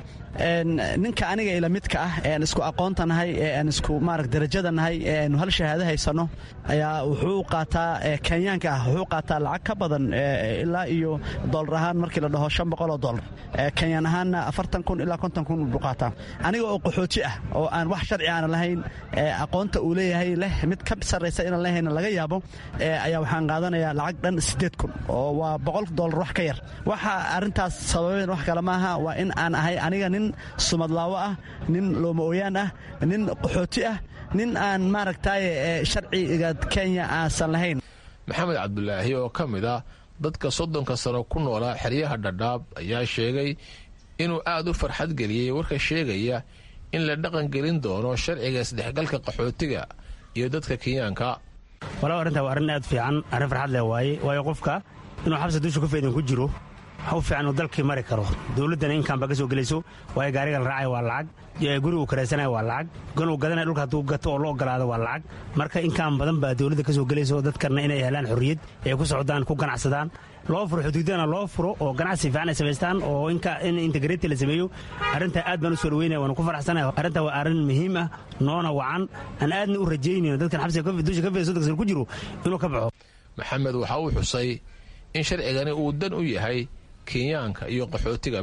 ninka aniga ila midka ah ee aan isku aqoonta nahay, ee aan isku darajada nahay, ee aanu hal shahaado haysanno, ayaa wuxuu qaataa kenyaanka ah wuxuu qaataa lacag ka badan ilaa iyo dollar ahaan markii la dhaho $500. kenyaan ahaanna 40,000 ilaa 50,000 buu qaataa. aniga oo qaxooti ah oo aan wax sharci aan lahayn, aqoonta uu leeyahay leh mid ka sarraysa inaan lahayna laga yaabo, ayaa waxaan qaadanayaa lacag dhan 8,000 oo waa $100 wax ka yar. waxa arrintaas sababeen wax kale maaha, waa in aan ahay aniga nin sumadlaawo ah, nin looma-ooyaan ah, nin qaxooti ah, nin aan maaragtay sharciga kenya aansan lahayn. maxamed cabdulaahi oo ka mid ah dadka 30 sano ku noolaa xeryaha dhadhaab ayaa sheegay inuu aad u farxad geliyey warka sheegaya in la dhaqan gelin doono sharciga isdhexgalka qaxootiga iyo dadka kenyaanka. walaal arrintaa waa arrin aad fiican, arrin farxad leh waayo qofka inuu xabsi dusha ku faydan ku jiro haw fiican uu dalkii mari karo. dowladdana inkaan ba ka soo gelayso, waayo gaariga la raacaya waa lacag, guriga uu karaysanaya waa lacag, ganuu gadanaya dhulka hadduu gato oo loo ogolaado waa lacag. marka inkaan badan baa dowladda ka soo gelayso, dadkana inay helaan xorriyad ay ku socdaan, ku ganacsadaan, loo furo xuduudana loo furo oo ganacsi fiican ay samaystaan oo in integrity la sameeyo. arrintaa aad baan u soo dhaweynaya, waana ku faraxsanaya. arrintaa waa arrin muhiim ah, noona wacan, aan aadna u rajaynayno dadkan xabsiga dusha ka fayda 30 sano ku jiro inuu ka baxo. maxamed waxa uu xusay in sharcigani uu dan u yahay kenyaanka iyo qaxootigaba.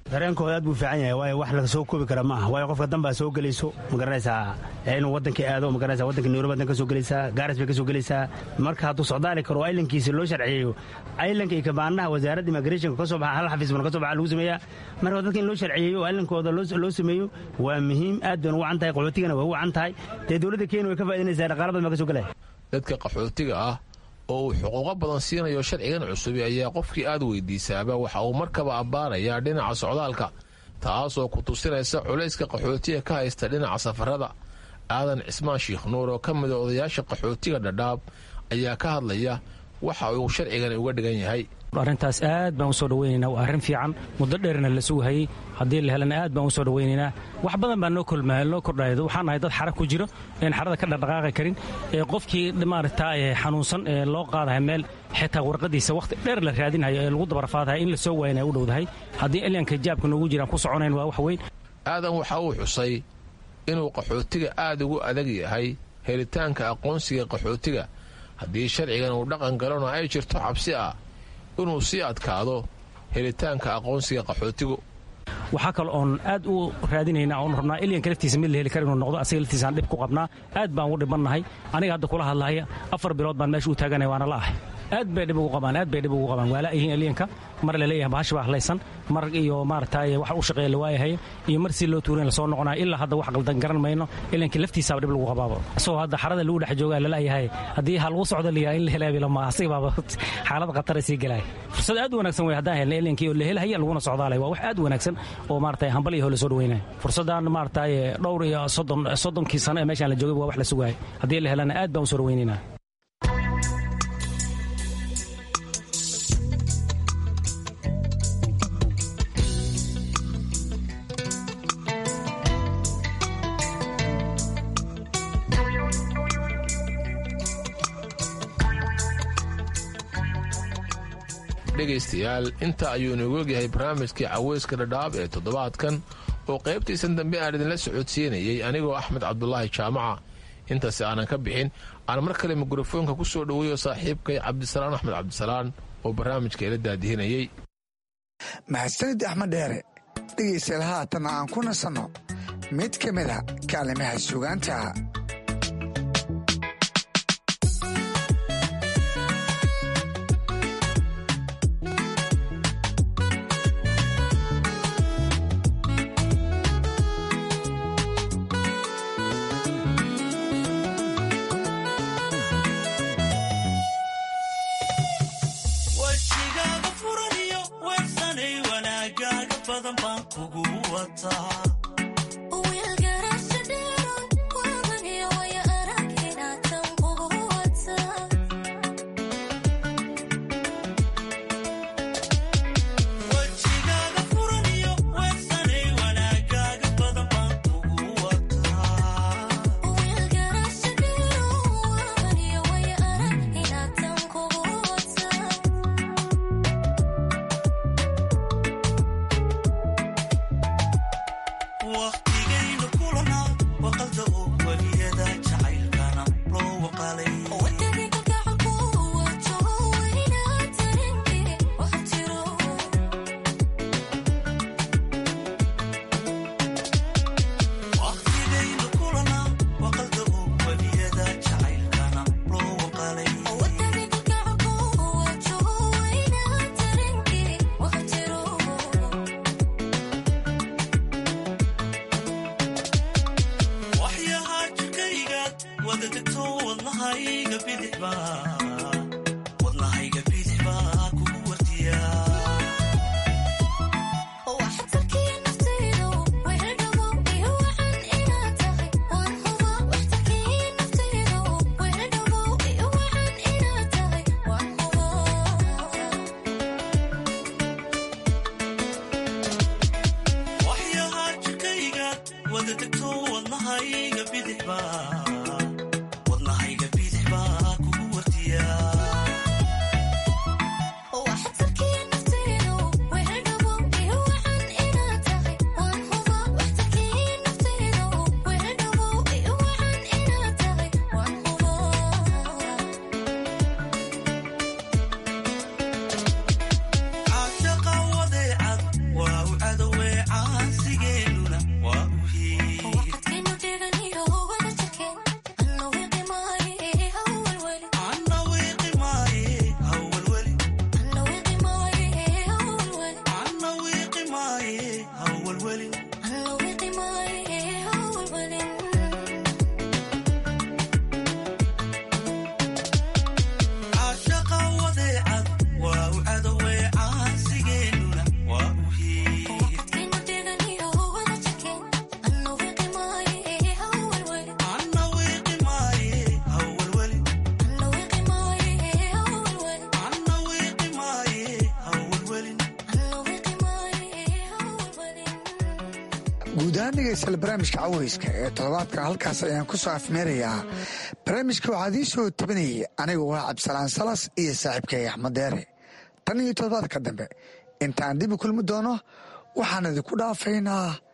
dareenkooda aad buu fiican yahay waayo wax laga soo koobi kara ma aha waayo qofka dan baa soo gelayso ma garanaysaa inuu waddanka aado ma garanaysaa waddanka Nairobi badan ka soo gelaysaa Gaaris bay ka soo gelaysaa marka hadduu socdaali karo aylankiisa loo sharciyeeyo aylanka iyo kabaanaha wasaaradda immigration ka soo baxa hal xafiis bana ka soo baxa lagu sameeyaa marka dadka in loo sharciyeeyo aylankooda loo sameeyo waa muhiim aad bay ugu wacan tahay qaxootigana waa ugu wacan tahay dee dowladda Kenya way ka faa'iideynaysaa dhaqaale badan ka soo galay dadka qaxootiga ah oo uu xuquuqo badan siinayo sharcigan cusub ayaa qofkii aad weydiisaaba waxa uu markaba abbaarayaa dhinaca socdaalka taasoo ku tusinaysa culayska qaxootiga ka haysta dhinaca safarada aadan cismaan sheekh nuur oo ka mid a odayaasha qaxootiga dhadhaab ayaa ka hadlaya waxa uu sharcigani uga dhigan yahay arrintaas aad baan u soo dhawaynaynaa waa arrin fiican muddo dheerna la sugahayey haddii la helana aad baan u soo dhawaynaynaa wax badan baa noo kordhaydo waxaan nahay dad xara ku jiro een xarada ka dhaqdhaqaaqi karin ee qofkii maaragtaa xanuunsan ee loo qaadahay meel xitaa warqadiisa wakhti dheer la raadinayo ee lagu dabarafaadahay in la soo waayana u dhowdahay haddii alyanka jaabka noogu jiraan ku soconayn waa wax weyn aadan waxa uu xusay inuu qaxootiga aad ugu adag yahay helitaanka aqoonsiga qaxootiga haddii sharcigan uu dhaqan galona ay jirto cabsi ah inuu sii adkaado helitaanka aqoonsiga qaxootigu waxaa kale oon aad u raadinaynaa oon rabnaa ilyanka laftiisa mid la heli kara inuu noqdo asaga laftiisaan dhib ku qabnaa aad baan ugu dhibannahay aniga hadda kula hadlahaya 4 bilood baan meesha u taaganaya waana la ahay aad bay dhib ugu qabaan waa laayihiin alyanka mar la leeyahay bahasha baa hadlaysan mar iyo maaragtay wax u shaqeeya la waayahay iyo mar si loo tuurin la soo noqonayo ilaa hadda wax qaldan garan mayno ilaankii laftiisa dhib lagu qabaabo soo hadda xarada lagu dhex joogaa la leeyahay haddii hal uu socdo liya in la helaayo lama asibaaba xaalad khatar ay galay fursad aad u wanaagsan way haddaan helnay ilaankii oo la helahay laguna socdaalay waa wax aad u wanaagsan oo maaragtay hambal iyo hol soo dhaweynay fursadan maaragtay dhowr iyo 30 sano ee meeshan la joogay waa wax la sugaay haddii la helana aad baan u soo dhaweynayna dhegaystayaal inta ayuu inagu ogyahay barnaamijkii caweyska dhadhaab ee toddobaadkan oo qaybtiisan dambe aan idinla socodsiinayey anigoo axmed cabdulaahi jaamaca intaasi aanan ka bixin aan mar kale mikrofoonka ku soo dhoweeyo saaxiibkay cabdisalaan axmed cabdisalaan oo barnaamijka ila daadihinayey mahadsanid axmed dheere dhegaystayaal haatan aan ku nasanno mid ka mid a kaalimaha sugaanta caashaqa wadeecad waa u cadow guud ahaan dhegaystayaal barnaamijka caweyska ee toddobaadkan halkaas ayaan ku soo afmeerayaa. barnaamijka waxaa idiin soo tabinayay anigu waa cabdisalaan salas iyo saaxiibkay axmed deere. tan iyo toddobaadka dambe intaan dib u kulmi doono waxaan idinku dhaafaynaa